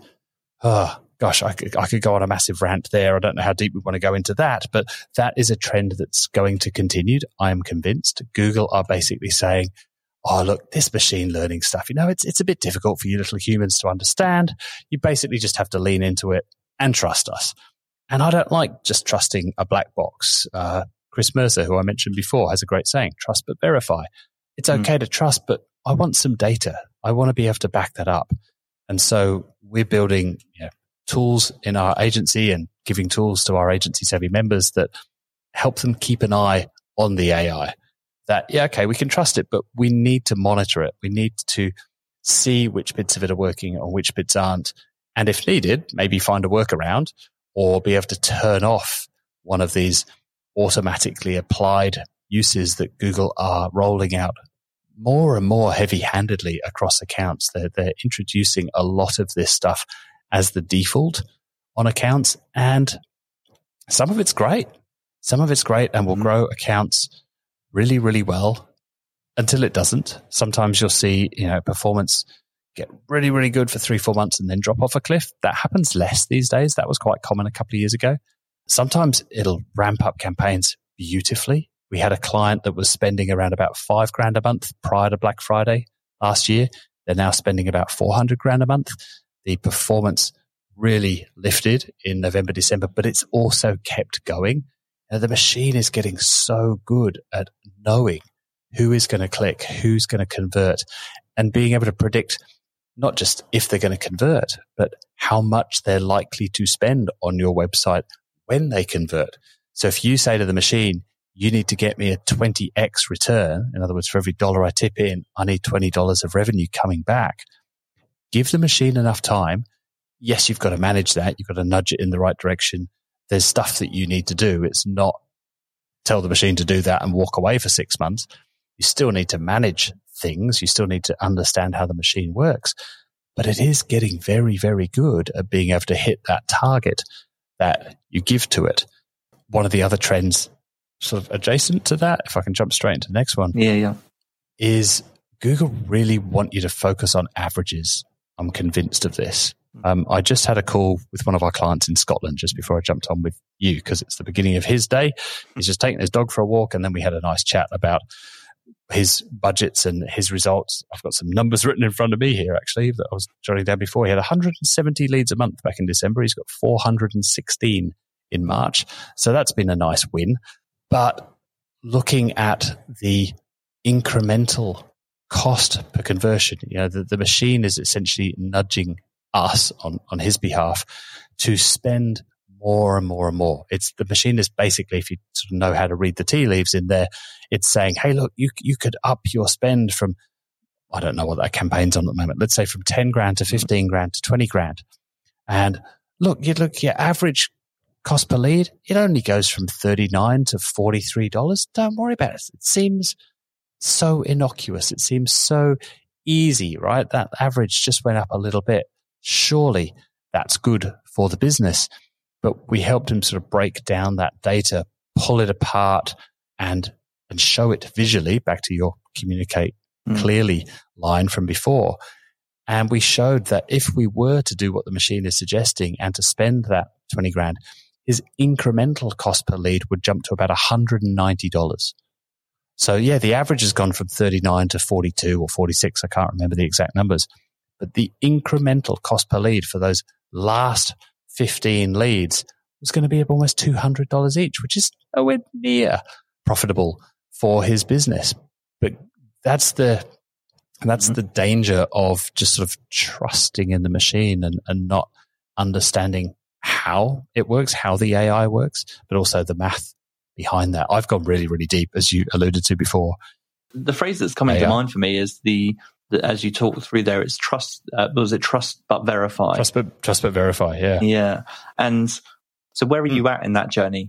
Speaker 6: oh gosh, I could, I could go on a massive rant there. I don't know how deep we want to go into that, but that is a trend that's going to continue. I am convinced. Google are basically saying, oh, look, this machine learning stuff, you know, it's it's a bit difficult for you little humans to understand. You basically just have to lean into it and trust us. And I don't like just trusting a black box. Uh, Chris Mercer, who I mentioned before, has a great saying, trust but verify. It's okay mm. to trust, but I want some data. I want to be able to back that up. And so we're building you know, tools in our agency and giving tools to our agency savvy members that help them keep an eye on the A I. That, yeah, okay, we can trust it, but we need to monitor it. We need to see which bits of it are working and which bits aren't. And if needed, maybe find a workaround or be able to turn off one of these automatically applied uses that Google are rolling out more and more heavy-handedly across accounts. They're, they're introducing a lot of this stuff as the default on accounts, and some of it's great. Some of it's great and will grow accounts really, really well until it doesn't. Sometimes you'll see, you know, performance get really, really good for three, four months and then drop off a cliff. That happens less these days. That was quite common a couple of years ago. Sometimes it'll ramp up campaigns beautifully. We had a client that was spending around about five grand a month prior to Black Friday last year. They're now spending about four hundred grand a month. The performance really lifted in November, December, but it's also kept going. Now, the machine is getting so good at knowing who is going to click, who's going to convert, and being able to predict not just if they're going to convert, but how much they're likely to spend on your website when they convert. So if you say to the machine, you need to get me a twenty x return, in other words, for every dollar I tip in, I need twenty dollars of revenue coming back, give the machine enough time. yes, you've got to manage that. You've got to nudge it in the right direction. There's stuff that you need to do. It's not tell the machine to do that and walk away for six months. You still need to manage things. You still need to understand how the machine works. But it is getting very, very good at being able to hit that target that you give to it. One of the other trends sort of adjacent to that, if I can jump straight into the next one,
Speaker 5: yeah, yeah,
Speaker 6: is Google really want you to focus on averages. I'm convinced of this. Um, I just had a call with one of our clients in Scotland just before I jumped on with you because it's the beginning of his day. He's just taking his dog for a walk, and then we had a nice chat about his budgets and his results. I've got some numbers written in front of me here, actually, that I was jotting down before. He had one hundred seventy leads a month back in December. He's got four hundred sixteen in March. So that's been a nice win. But looking at the incremental cost per conversion, you know, the, the machine is essentially nudging us on, on his behalf to spend more and more and more. It's the machine is basically, if you sort of know how to read the tea leaves in there, it's saying, hey, look, you you could up your spend from, I don't know what that campaign's on at the moment. Let's say from ten grand to fifteen grand to twenty grand. And look, you look, your average cost per lead, it only goes from thirty-nine to forty-three dollars. Don't worry about it. It seems so innocuous. It seems so easy, right? That average just went up a little bit. Surely that's good for the business. But we helped him sort of break down that data, pull it apart, and and show it visually, back to your communicate mm. clearly line from before. And we showed that if we were to do what the machine is suggesting and to spend that twenty grand, his incremental cost per lead would jump to about one hundred ninety dollars. So yeah, the average has gone from thirty-nine to forty-two or forty-six. I can't remember the exact numbers. But the incremental cost per lead for those last fifteen leads was going to be almost two hundred dollars each, which is nowhere near profitable for his business. But that's the that's mm-hmm. the danger of just sort of trusting in the machine and, and not understanding how it works, how the A I works, but also the math behind that. I've gone really, really deep, as you alluded to before.
Speaker 5: The phrase that's coming to mind for me is the, the as you talk through there, it's trust. Uh, was it trust but verify?
Speaker 6: Trust but trust but verify. Yeah,
Speaker 5: yeah. And so, where are you at in that journey?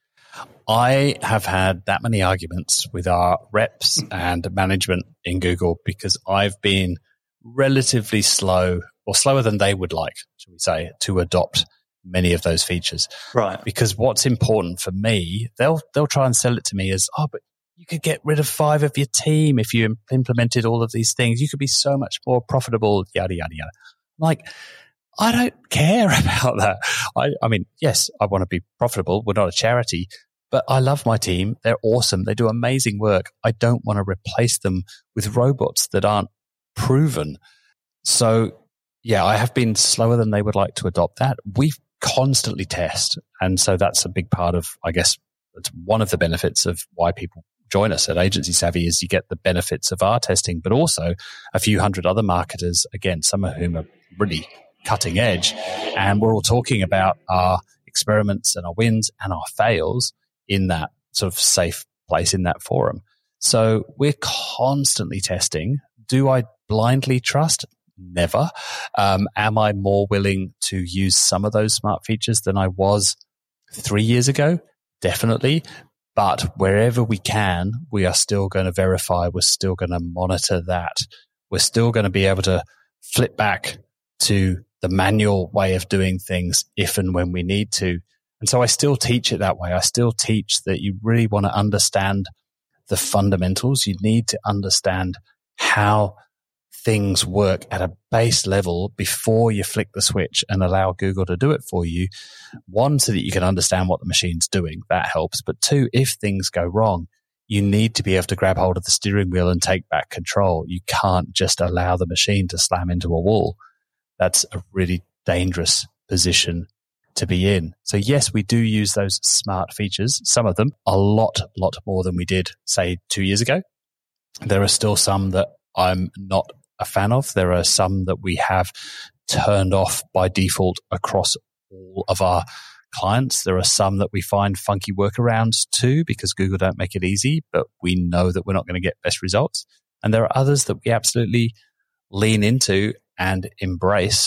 Speaker 6: I have had that many arguments with our reps and management in Google because I've been relatively slow, or slower than they would like, shall we say, to adopt many of those features.
Speaker 5: Right.
Speaker 6: Because what's important for me, they'll they'll try and sell it to me as, oh, but you could get rid of five of your team if you implemented all of these things. You could be so much more profitable, yada, yada, yada. Like, I don't care about that. I, I mean, yes, I want to be profitable. We're not a charity, but I love my team. They're awesome. They do amazing work. I don't want to replace them with robots that aren't proven. So, yeah, I have been slower than they would like to adopt that. We constantly test. And so that's a big part of, I guess, it's one of the benefits of why people join us at Agency Savvy is you get the benefits of our testing, but also a few hundred other marketers, again, some of whom are really cutting edge. And we're all talking about our experiments and our wins and our fails in that sort of safe place in that forum. So we're constantly testing. Do I blindly trust? Never. Um, am I more willing to use some of those smart features than I was three years ago? Definitely. But wherever we can, we are still going to verify. We're still going to monitor that. We're still going to be able to flip back to the manual way of doing things if and when we need to. And so I still teach it that way. I still teach that you really want to understand the fundamentals. You need to understand how things work at a base level before you flick the switch and allow Google to do it for you. One, so that you can understand what the machine's doing. That helps. But two, if things go wrong, you need to be able to grab hold of the steering wheel and take back control. You can't just allow the machine to slam into a wall. That's a really dangerous position to be in. So yes, we do use those smart features, some of them a lot, lot more than we did, say, two years ago. There are still some that I'm not a fan of. There are some that we have turned off by default across all of our clients. There are some that we find funky workarounds to because Google don't make it easy, but we know that we're not going to get best results. And there are others that we absolutely lean into and embrace,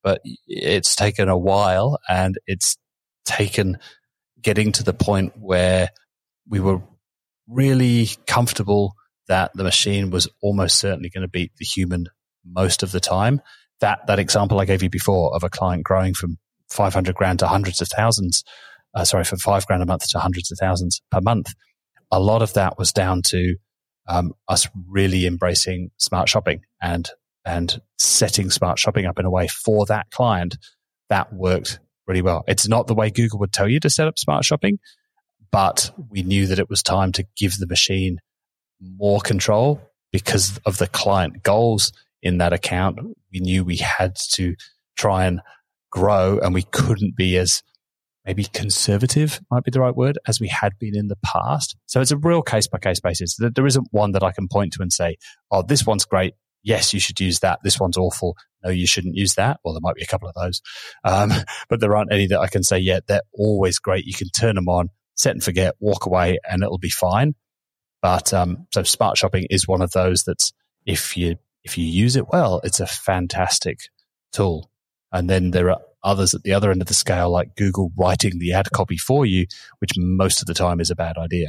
Speaker 6: but it's taken a while, and it's taken getting to the point where we were really comfortable that the machine was almost certainly going to beat the human most of the time. That that example I gave you before of a client growing from five hundred grand to hundreds of thousands, uh, sorry, from five grand a month to hundreds of thousands per month, a lot of that was down to um, us really embracing smart shopping and and setting smart shopping up in a way for that client that worked really well. It's not the way Google would tell you to set up smart shopping, but we knew that it was time to give the machine more control because of the client goals in that account. We knew we had to try and grow, and we couldn't be as maybe conservative might be the right word as we had been in the past. So it's a real case by case basis. There isn't one that I can point to and say, oh, this one's great. Yes, you should use that. This one's awful. No, you shouldn't use that. Well, there might be a couple of those. Um, but there aren't any that I can say, yeah, they're always great. You can turn them on, set and forget, walk away, and it'll be fine. But um, so smart shopping is one of those that's, if you if you use it well, it's a fantastic tool. And then there are others at the other end of the scale, like Google writing the ad copy for you, which most of the time is a bad idea.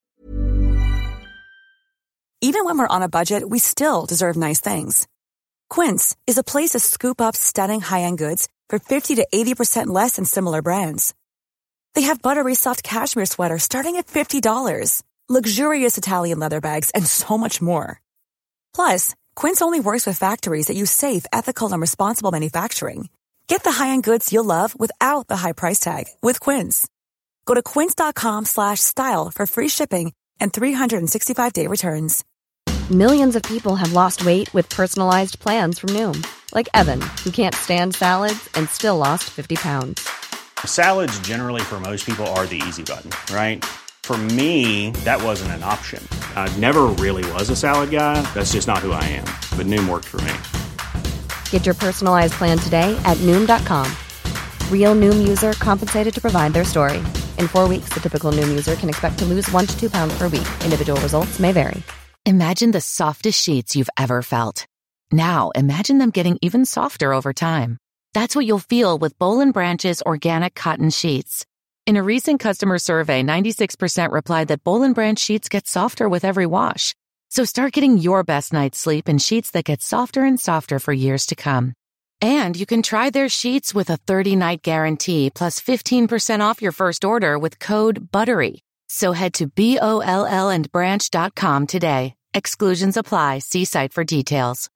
Speaker 7: Even when we're on a budget, we still deserve nice things. Quince is a place to scoop up stunning high-end goods for fifty to eighty percent less than similar brands. They have buttery soft cashmere sweaters starting at fifty dollars, luxurious Italian leather bags, and so much more. Plus, Quince only works with factories that use safe, ethical, and responsible manufacturing. Get the high-end goods you'll love without the high price tag with Quince. Go to quince.com slash style for free shipping and three sixty-five day returns.
Speaker 2: Millions of people have lost weight with personalized plans from Noom, like Evan, who can't stand salads and still lost fifty pounds.
Speaker 8: Salads generally for most people are the easy button, right? For me, that wasn't an option. I never really was a salad guy. That's just not who I am. But Noom worked for me.
Speaker 2: Get your personalized plan today at Noom dot com. Real Noom user compensated to provide their story. In four weeks, the typical Noom user can expect to lose one to two pounds per week. Individual results may vary.
Speaker 9: Imagine the softest sheets you've ever felt. Now, imagine them getting even softer over time. That's what you'll feel with Boll and Branch's organic cotton sheets. In a recent customer survey, ninety-six percent replied that Boll and Branch sheets get softer with every wash. So start getting your best night's sleep in sheets that get softer and softer for years to come. And you can try their sheets with a thirty-night guarantee plus fifteen percent off your first order with code BUTTERY. So head to B O L L and branch dot com today. Exclusions apply. See site for details.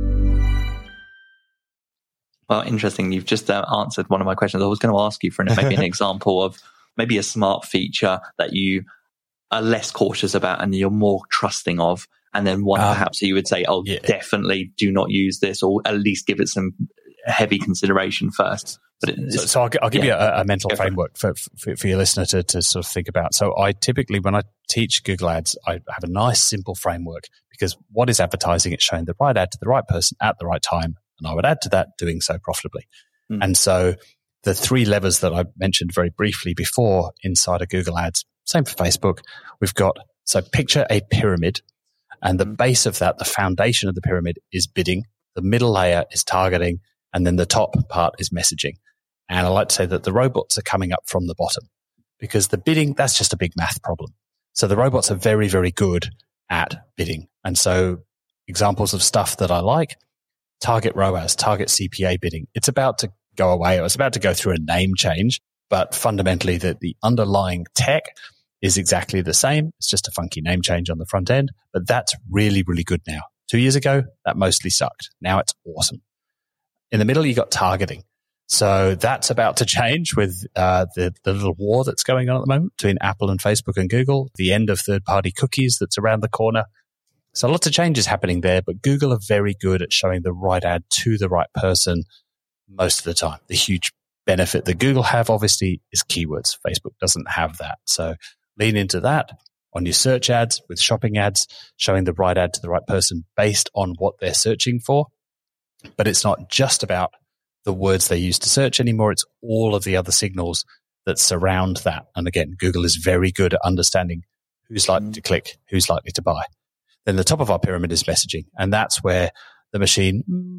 Speaker 5: Well, interesting. You've just uh, answered one of my questions. I was going to ask you for an, maybe an example of maybe a smart feature that you are less cautious about and you're more trusting of. And then one um, perhaps you would say, oh, yeah. definitely do not use this, or at least give it some heavy consideration first. But it,
Speaker 6: so, so I'll, I'll give yeah. you a, a mental Go framework for, for, for your listener to, to sort of think about. So I typically, when I teach Google Ads, I have a nice simple framework, because what is advertising? It's showing the right ad to the right person at the right time. And I would add to that, doing so profitably. Mm. And so the three levers that I mentioned very briefly before inside of Google Ads, same for Facebook. We've got, so picture a pyramid, and the base of that, the foundation of the pyramid, is bidding. The middle layer is targeting, and then the top part is messaging. And I like to say that the robots are coming up from the bottom, because the bidding, that's just a big math problem. So the robots are very, very good at bidding. And so examples of stuff that I like, target R O A S, target C P A bidding. It's about to go away, or it's about to go through a name change, but fundamentally the, the underlying tech is exactly the same. It's just a funky name change on the front end, but that's really, really good now. Two years ago, that mostly sucked. Now it's awesome. In the middle, you got targeting. So that's about to change with uh, the, the little war that's going on at the moment between Apple and Facebook and Google, the end of third-party cookies that's around the corner. So lots of changes happening there, but Google are very good at showing the right ad to the right person most of the time. The huge benefit that Google have, obviously, is keywords. Facebook doesn't have that. So lean into that on your search ads with shopping ads, showing the right ad to the right person based on what they're searching for. But it's not just about the words they use to search anymore. It's all of the other signals that surround that. And again, Google is very good at understanding who's likely to click, who's likely to buy. Then the top of our pyramid is messaging. And that's where the machine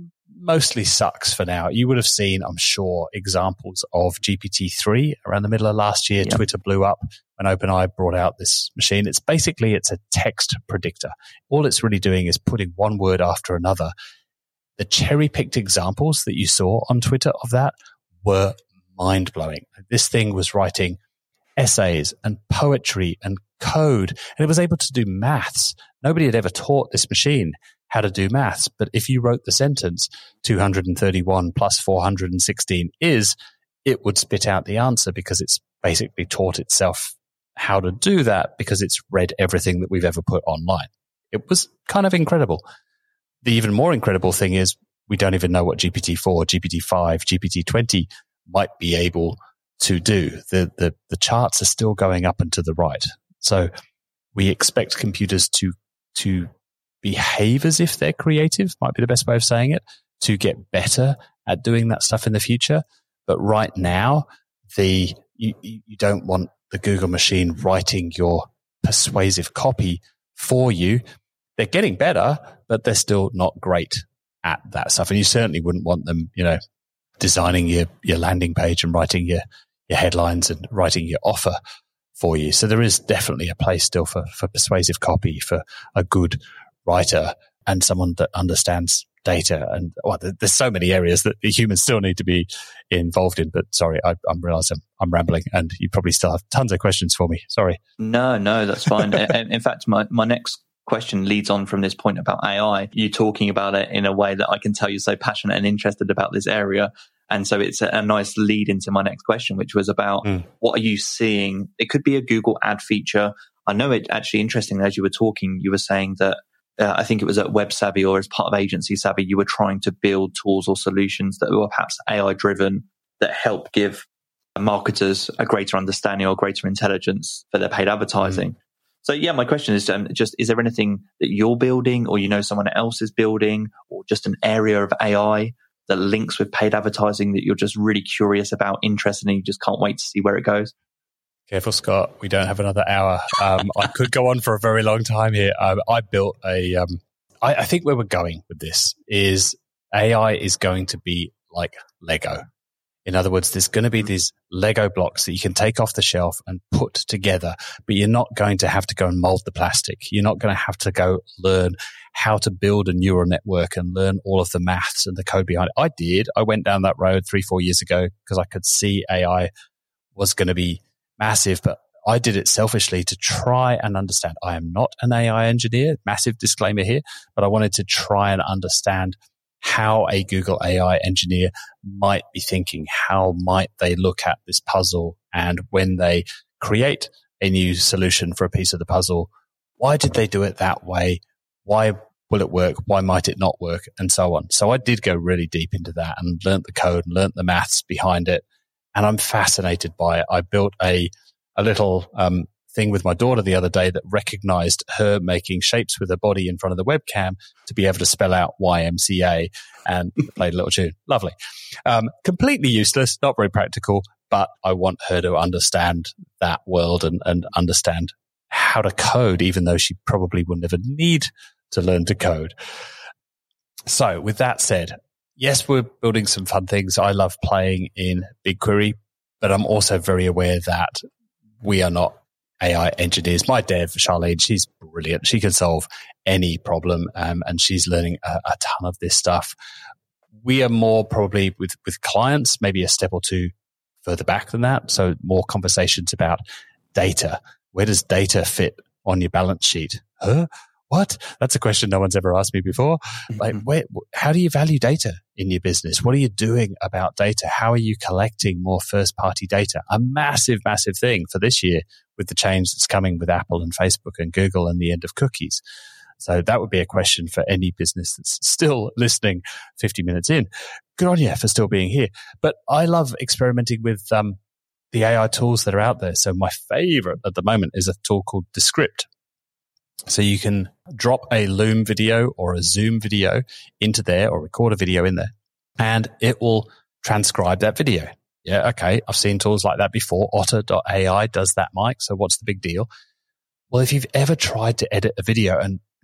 Speaker 6: mostly sucks for now. You would have seen, I'm sure, examples of G P T three around the middle of last year. Yep. Twitter blew up when OpenAI brought out this machine. It's basically, it's a text predictor. All it's really doing is putting one word after another. The cherry-picked examples that you saw on Twitter of that were mind-blowing. This thing was writing essays and poetry and code, and it was able to do maths. Nobody had ever taught this machine how to do maths, but if you wrote the sentence two hundred thirty-one plus four hundred sixteen is, it would spit out the answer because it's basically taught itself how to do that because it's read everything that we've ever put online. It was kind of incredible. The even more incredible thing is we don't even know what G P T four, G P T five, G P T twenty might be able to do. The, the, the charts are still going up and to the right. So we expect computers to, to behave as if they're creative, might be the best way of saying it, to get better at doing that stuff in the future. But right now, the, you, you don't want the Google machine writing your persuasive copy for you. They're getting better, but they're still not great at that stuff. And you certainly wouldn't want them, you know, designing your, your landing page and writing your, your headlines and writing your offer for you. So there is definitely a place still for, for persuasive copy, for a good writer and someone that understands data. And well, there's so many areas that the humans still need to be involved in. But sorry, I, I'm realizing I'm rambling and you probably still have tons of questions for me. Sorry.
Speaker 5: No, no, that's fine. In fact, my, my next question leads on from this point about A I. You're talking about it in a way that I can tell you're so passionate and interested about this area. And so it's a, a nice lead into my next question, which was about mm. what are you seeing? It could be a Google ad feature. I know it actually interesting as you were talking, you were saying that uh, I think it was at Web Savvy or as part of Agency Savvy, you were trying to build tools or solutions that were perhaps A I driven that help give marketers a greater understanding or greater intelligence for their paid advertising. Mm. So yeah, my question is um, just, is there anything that you're building or you know someone else is building or just an area of A I that links with paid advertising that you're just really curious about, interested in, you just can't wait to see where it goes?
Speaker 6: Careful, Scott. We don't have another hour. Um, I could go on for a very long time here. Um, I built a, um, I, I think where we're going with this is A I is going to be like Lego. In other words, there's going to be these Lego blocks that you can take off the shelf and put together, but you're not going to have to go and mold the plastic. You're not going to have to go learn how to build a neural network and learn all of the maths and the code behind it. I did. I went down that road three, four years ago because I could see A I was going to be massive, but I did it selfishly to try and understand. I am not an A I engineer, massive disclaimer here, but I wanted to try and understand how a Google A I engineer might be thinking. How might they look at this puzzle? And when they create a new solution for a piece of the puzzle, why did they do it that way? Why will it work? Why might it not work? And so on. So I did go really deep into that and learnt the code and learnt the maths behind it. And I'm fascinated by it. I built a, a little, um, thing with my daughter the other day that recognized her making shapes with her body in front of the webcam to be able to spell out Y M C A and played a little tune. Lovely. Um, completely useless, not very practical, but I want her to understand that world and, and understand how to code, even though she probably would never need to learn to code. So with that said, yes, we're building some fun things. I love playing in BigQuery, but I'm also very aware that we are not A I engineers. My dev, Charlene, she's brilliant. She can solve any problem, um, and she's learning a, a ton of this stuff. We are more probably with, with clients, maybe a step or two further back than that. So more conversations about data. Where does data fit on your balance sheet? Huh? What? That's a question no one's ever asked me before. Like, where, how do you value data in your business? What are you doing about data? How are you collecting more first-party data? A massive, massive thing for this year with the change that's coming with Apple and Facebook and Google and the end of cookies. So that would be a question for any business that's still listening fifty minutes in. Good on you for still being here. But I love experimenting with um, the A I tools that are out there. So my favorite at the moment is a tool called Descript. So you can drop a Loom video or a Zoom video into there or record a video in there and it will transcribe that video. Yeah, okay, I've seen tools like that before. Otter dot A I does that, Mike. So what's the big deal? Well, if you've ever tried to edit a video, and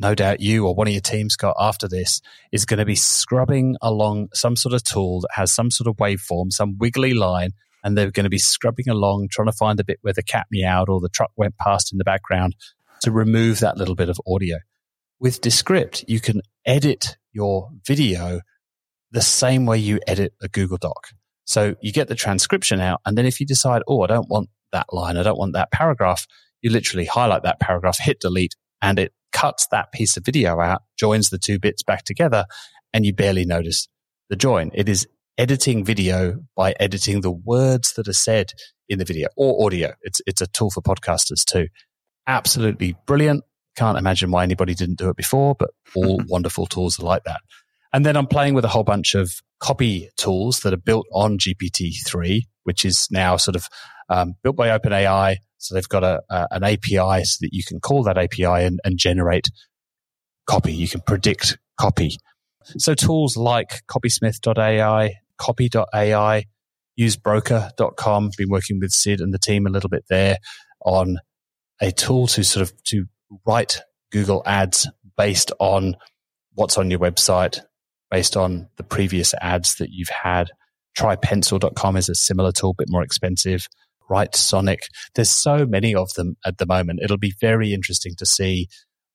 Speaker 6: no doubt you or one of your team, Scott, after this is going to be scrubbing along some sort of tool that has some sort of waveform, some wiggly line, and they're going to be scrubbing along, trying to find the bit where the cat meowed or the truck went past in the background to remove that little bit of audio. With Descript, you can edit your video the same way you edit a Google Doc. So you get the transcription out, and then if you decide, oh, I don't want that line, I don't want that paragraph, you literally highlight that paragraph, hit delete, and it cuts that piece of video out, joins the two bits back together, and you barely notice the join. It is editing video by editing the words that are said in the video or audio. It's it's a tool for podcasters too. Absolutely brilliant. Can't imagine why anybody didn't do it before, but all wonderful tools are like that. And then I'm playing with a whole bunch of copy tools that are built on G P T three, which is now sort of um, built by OpenAI. So they've got a, a an A P I so that you can call that A P I and, and generate copy. You can predict copy. So tools like copysmith dot A I, copy dot A I, usebroker dot com. Been working with Sid and the team a little bit there on a tool to sort of to write Google ads based on what's on your website, based on the previous ads that you've had. Try pencil dot com is a similar tool, a bit more expensive. Write Sonic. There's so many of them at the moment. It'll be very interesting to see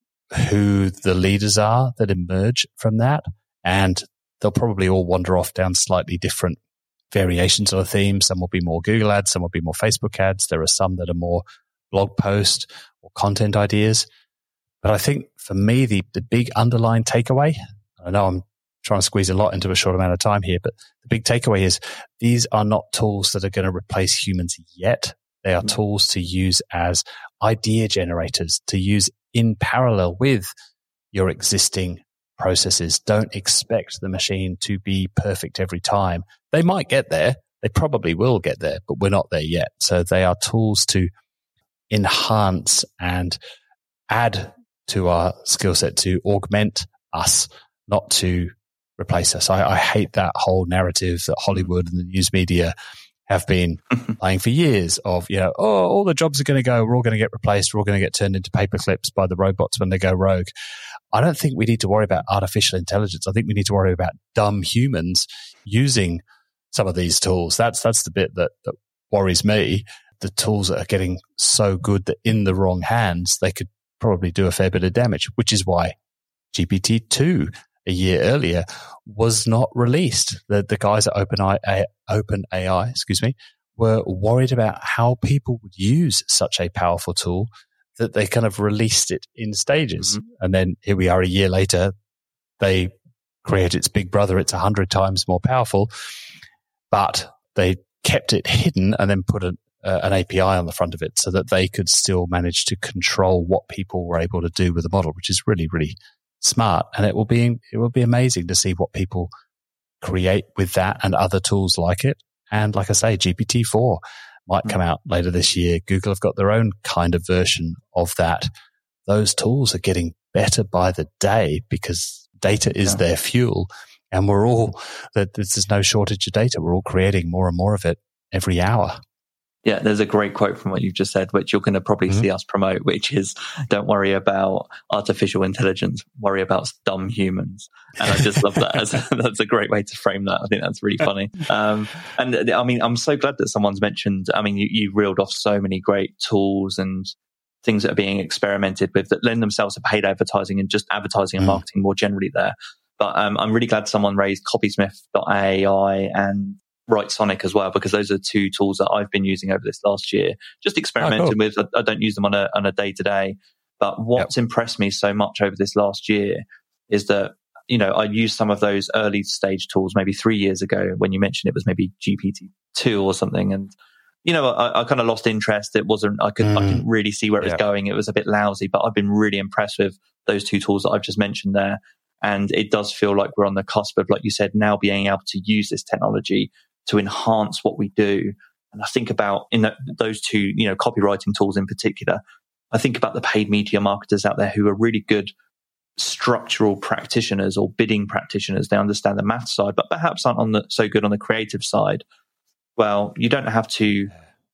Speaker 6: who the leaders are that emerge from that. And they'll probably all wander off down slightly different variations of a theme. Some will be more Google ads. Some will be more Facebook ads. There are some that are more blog post or content ideas. But I think for me, the, the big underlying takeaway, I know I'm trying to squeeze a lot into a short amount of time here, but the big takeaway is these are not tools that are going to replace humans yet. They are mm-hmm. tools to use as idea generators, to use in parallel with your existing processes. Don't expect the machine to be perfect every time. They might get there. They probably will get there, but we're not there yet. So they are tools to enhance and add to our skill set, to augment us, not to replace us. I, I hate that whole narrative that Hollywood and the news media have been playing for years of, you know, oh, all the jobs are going to go. We're all going to get replaced. We're all going to get turned into paper clips by the robots when they go rogue. I don't think we need to worry about artificial intelligence. I think we need to worry about dumb humans using some of these tools. That's that's the bit that, that worries me. The tools that are getting so good that in the wrong hands, they could probably do a fair bit of damage, which is why G P T two a year earlier was not released. The, the guys at OpenAI, OpenAI, excuse me, were worried about how people would use such a powerful tool that they kind of released it in stages. Mm-hmm. And then here we are a year later, they create its big brother. It's a hundred times more powerful, but they kept it hidden and then put an, uh, an A P I on the front of it so that they could still manage to control what people were able to do with the model, which is really, really smart. And it will be, it will be amazing to see what people create with that and other tools like it. And like I say, G P T four might come out later this year. Google have got their own kind of version of that. Those tools are getting better by the day because data is yeah. their fuel. And we're all, that there's no shortage of data. We're all creating more and more of it every hour.
Speaker 5: Yeah, there's a great quote from what you've just said, which you're going to probably mm-hmm. see us promote, which is, don't worry about artificial intelligence, worry about dumb humans. And I just love that. As, that's a great way to frame that. I think that's really funny. Um, and I mean, I'm so glad that someone's mentioned, I mean, you, you reeled off so many great tools and things that are being experimented with that lend themselves to paid advertising and just advertising and mm. marketing more generally there. But um, I'm really glad someone raised copysmith dot A I and Write Sonic as well, because those are two tools that I've been using over this last year, just experimenting oh, cool. with. I, I don't use them on a on a day to day, but what's yep. impressed me so much over this last year is that, you know, I used some of those early stage tools maybe three years ago when you mentioned it was maybe G P T two or something, and you know, I, I kind of lost interest. It wasn't. I could mm. I couldn't really see where it was yep. going. It was a bit lousy, but I've been really impressed with those two tools that I've just mentioned there, and it does feel like we're on the cusp of, like you said, now being able to use this technology to enhance what we do. And I think about in the, those two, you know, copywriting tools in particular, I think about the paid media marketers out there who are really good structural practitioners or bidding practitioners. They understand the math side, but perhaps aren't on the, so good on the creative side. Well, you don't have to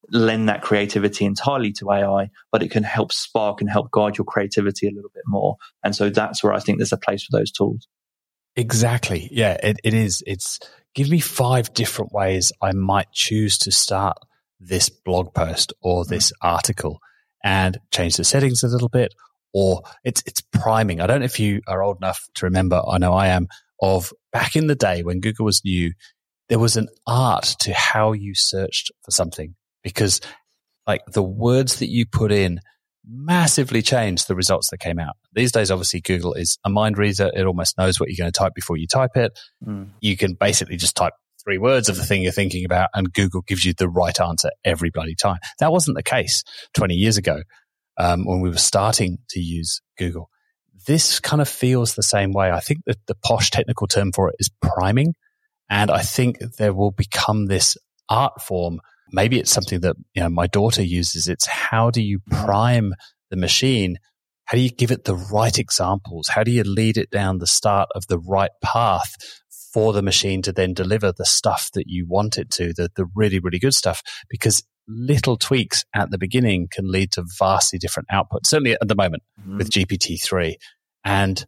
Speaker 5: lend that creativity entirely to A I, but it can help spark and help guide your creativity a little bit more. And so that's where I think there's a place for those tools.
Speaker 6: Exactly. Yeah, it, it is. It's give me five different ways I might choose to start this blog post or this mm. article, and change the settings a little bit, or it's it's priming. I don't know if you are old enough to remember, I know I am, of back in the day when Google was new, there was an art to how you searched for something, because like the words that you put in massively changed the results that came out. These days, obviously, Google is a mind reader. It almost knows what you're going to type before you type it. Mm. You can basically just type three words of the thing you're thinking about, and Google gives you the right answer every bloody time. That wasn't the case twenty years ago um, when we were starting to use Google. This kind of feels the same way. I think that the posh technical term for it is priming, and I think there will become this art form. Maybe it's something that, you know, my daughter uses. It's how do you prime the machine? How do you give it the right examples? How do you lead it down the start of the right path for the machine to then deliver the stuff that you want it to, the, the really, really good stuff? Because little tweaks at the beginning can lead to vastly different outputs, certainly at the moment mm-hmm. with G P T three. And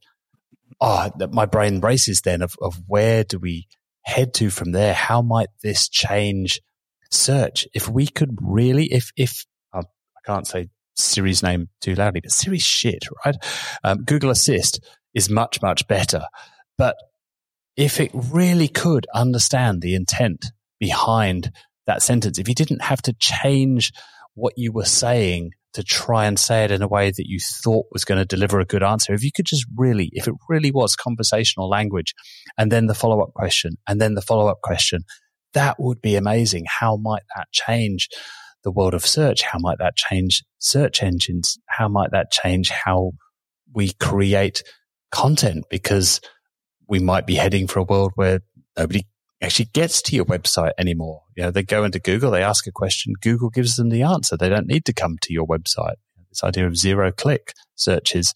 Speaker 6: oh, my brain races then of, of where do we head to from there? How might this change search? If we could really, if, if uh, I can't say Siri's name too loudly, but Siri's shit, right? Um, Google Assist is much, much better. But if it really could understand the intent behind that sentence, if you didn't have to change what you were saying to try and say it in a way that you thought was going to deliver a good answer, if you could just really, if it really was conversational language, and then the follow-up question, and then the follow-up question, that would be amazing. How might that change the world of search? How might that change search engines? How might that change how we create content? Because we might be heading for a world where nobody actually gets to your website anymore. You know, they go into Google, they ask a question, Google gives them the answer. They don't need to come to your website. This idea of zero click searches,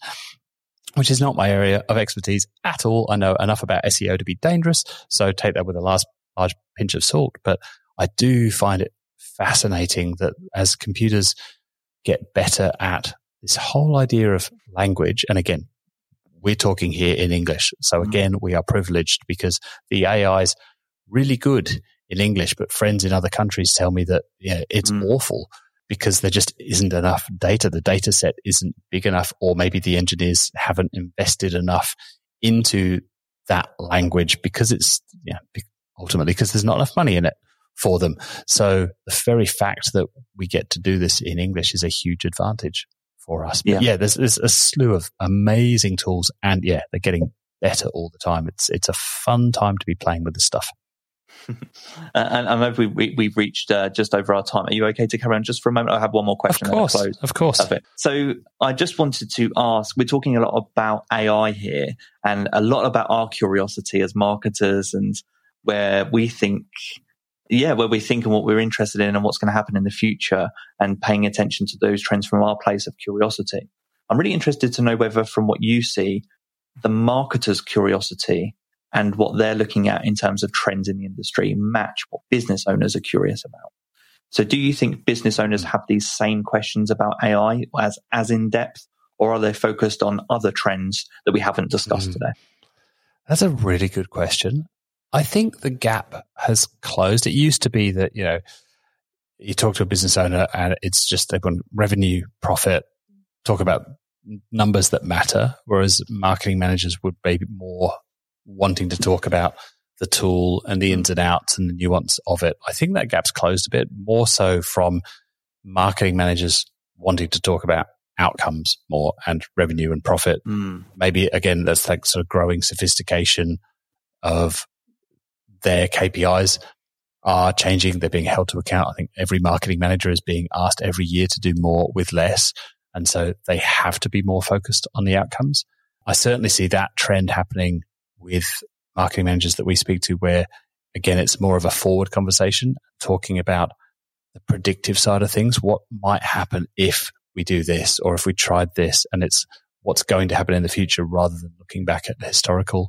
Speaker 6: which is not my area of expertise at all. I know enough about S E O to be dangerous, so take that with a large, large pinch of salt. But I do find it fascinating that as computers get better at this whole idea of language, and again, we're talking here in English. So again, we are privileged because the A I's really good in English, but friends in other countries tell me that yeah, it's mm. awful because there just isn't enough data. The data set isn't big enough, or maybe the engineers haven't invested enough into that language because it's yeah, ultimately because there's not enough money in it for them. So the very fact that we get to do this in English is a huge advantage for us. But yeah, yeah there's, there's a slew of amazing tools, and yeah, they're getting better all the time. It's it's a fun time to be playing with this stuff.
Speaker 5: and I know we, we, we've reached uh, just over our time. Are you okay to carry on just for a moment? I have one more question.
Speaker 6: Of course,
Speaker 5: close.
Speaker 6: of course.
Speaker 5: Perfect. So I just wanted to ask, we're talking a lot about A I here and a lot about our curiosity as marketers, and where we think, yeah, where we think and what we're interested in and what's going to happen in the future, and paying attention to those trends from our place of curiosity. I'm really interested to know whether, from what you see, the marketer's curiosity and what they're looking at in terms of trends in the industry match what business owners are curious about. So do you think business owners have these same questions about A I as, as in depth, or are they focused on other trends that we haven't discussed mm. today?
Speaker 6: That's a really good question. I think the gap has closed. It used to be that, you know, you talk to a business owner and it's just they've got revenue, profit, talk about numbers that matter, whereas marketing managers would be more wanting to talk about the tool and the ins and outs and the nuance of it. I think that gap's closed a bit, more so from marketing managers wanting to talk about outcomes more and revenue and profit. Mm. Maybe, again, that's like sort of growing sophistication of their K P Is are changing. They're being held to account. I think every marketing manager is being asked every year to do more with less. And so they have to be more focused on the outcomes. I certainly see that trend happening with marketing managers that we speak to, where, again, it's more of a forward conversation, talking about the predictive side of things. What might happen if we do this, or if we tried this, and it's what's going to happen in the future, rather than looking back at the historical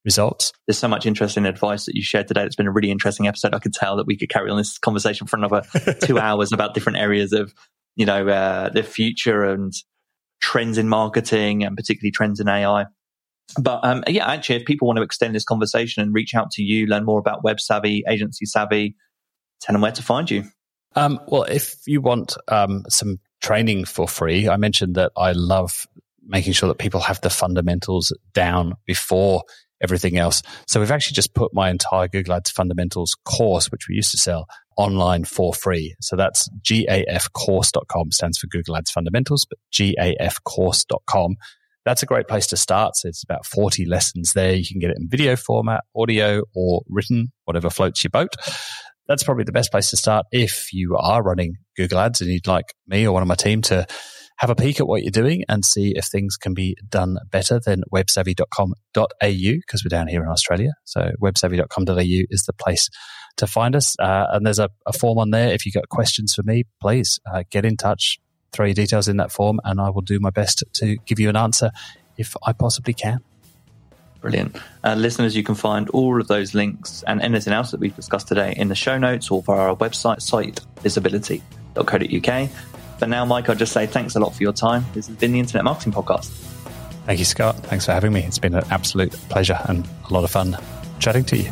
Speaker 6: results.
Speaker 5: There's so much interesting advice that you shared today. It's been a really interesting episode. I could tell that we could carry on this conversation for another two hours about different areas of, you know, uh, the future and trends in marketing and particularly trends in A I. But um, yeah, actually, if people want to extend this conversation and reach out to you, learn more about Web Savvy, Agency Savvy, tell them where to find you.
Speaker 6: Um, well, if you want um, some training for free, I mentioned that I love making sure that people have the fundamentals down before everything else. So we've actually just put my entire Google Ads Fundamentals course, which we used to sell, online for free. So that's G A F course dot com, stands for Google Ads Fundamentals, but G A F course dot com. That's a great place to start. So it's about forty lessons there. You can get it in video format, audio, or written, whatever floats your boat. That's probably the best place to start if you are running Google Ads and you'd like me or one of my team to have a peek at what you're doing and see if things can be done better. Then web savvy dot com dot a u, because we're down here in Australia. So web savvy dot com dot a u is the place to find us. Uh, and there's a, a form on there. If you've got questions for me, please uh, get in touch. Throw your details in that form and I will do my best to give you an answer if I possibly can.
Speaker 5: Brilliant. Uh, listeners, you can find all of those links and anything else that we've discussed today in the show notes or via our website, site visibility dot co dot u k. For now, Mike, I'll just say thanks a lot for your time. This has been the Internet Marketing Podcast.
Speaker 6: Thank you, Scott. Thanks for having me. It's been an absolute pleasure and a lot of fun chatting to you.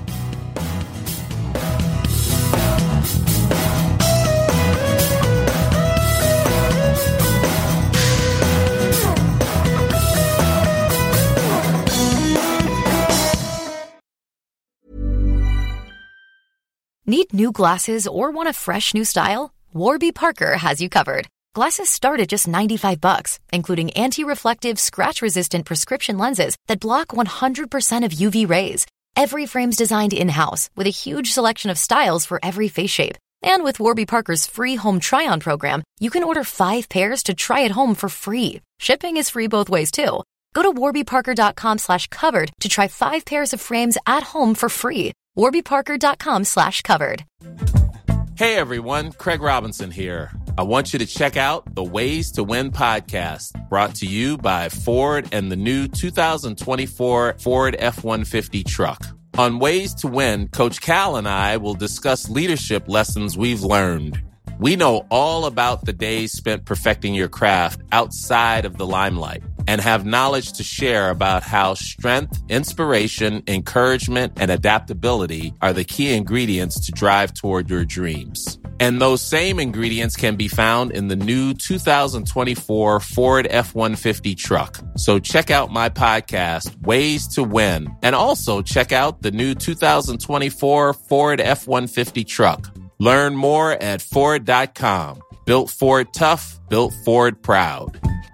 Speaker 10: Need new glasses or want a fresh new style? Warby Parker has you covered. Glasses start at just ninety-five bucks, including anti-reflective, scratch-resistant prescription lenses that block one hundred percent of U V rays. Every frame's designed in-house with a huge selection of styles for every face shape. And with Warby Parker's free home try-on program, you can order five pairs to try at home for free. Shipping is free both ways, too. Go to warby parker dot com slash covered to try five pairs of frames at home for free. warby parker dot com slash covered.
Speaker 11: Hey everyone, Craig Robinson here. I want you to check out the Ways to Win podcast, brought to you by Ford and the new two thousand twenty-four Ford F one fifty truck. On Ways to Win, Coach Cal and I will discuss leadership lessons we've learned. We know all about the days spent perfecting your craft outside of the limelight and have knowledge to share about how strength, inspiration, encouragement, and adaptability are the key ingredients to drive toward your dreams. And those same ingredients can be found in the new two thousand twenty-four Ford F one fifty truck. So check out my podcast, Ways to Win, and also check out the new two thousand twenty-four Ford F one fifty truck. Learn more at Ford dot com. Built Ford tough, built Ford proud.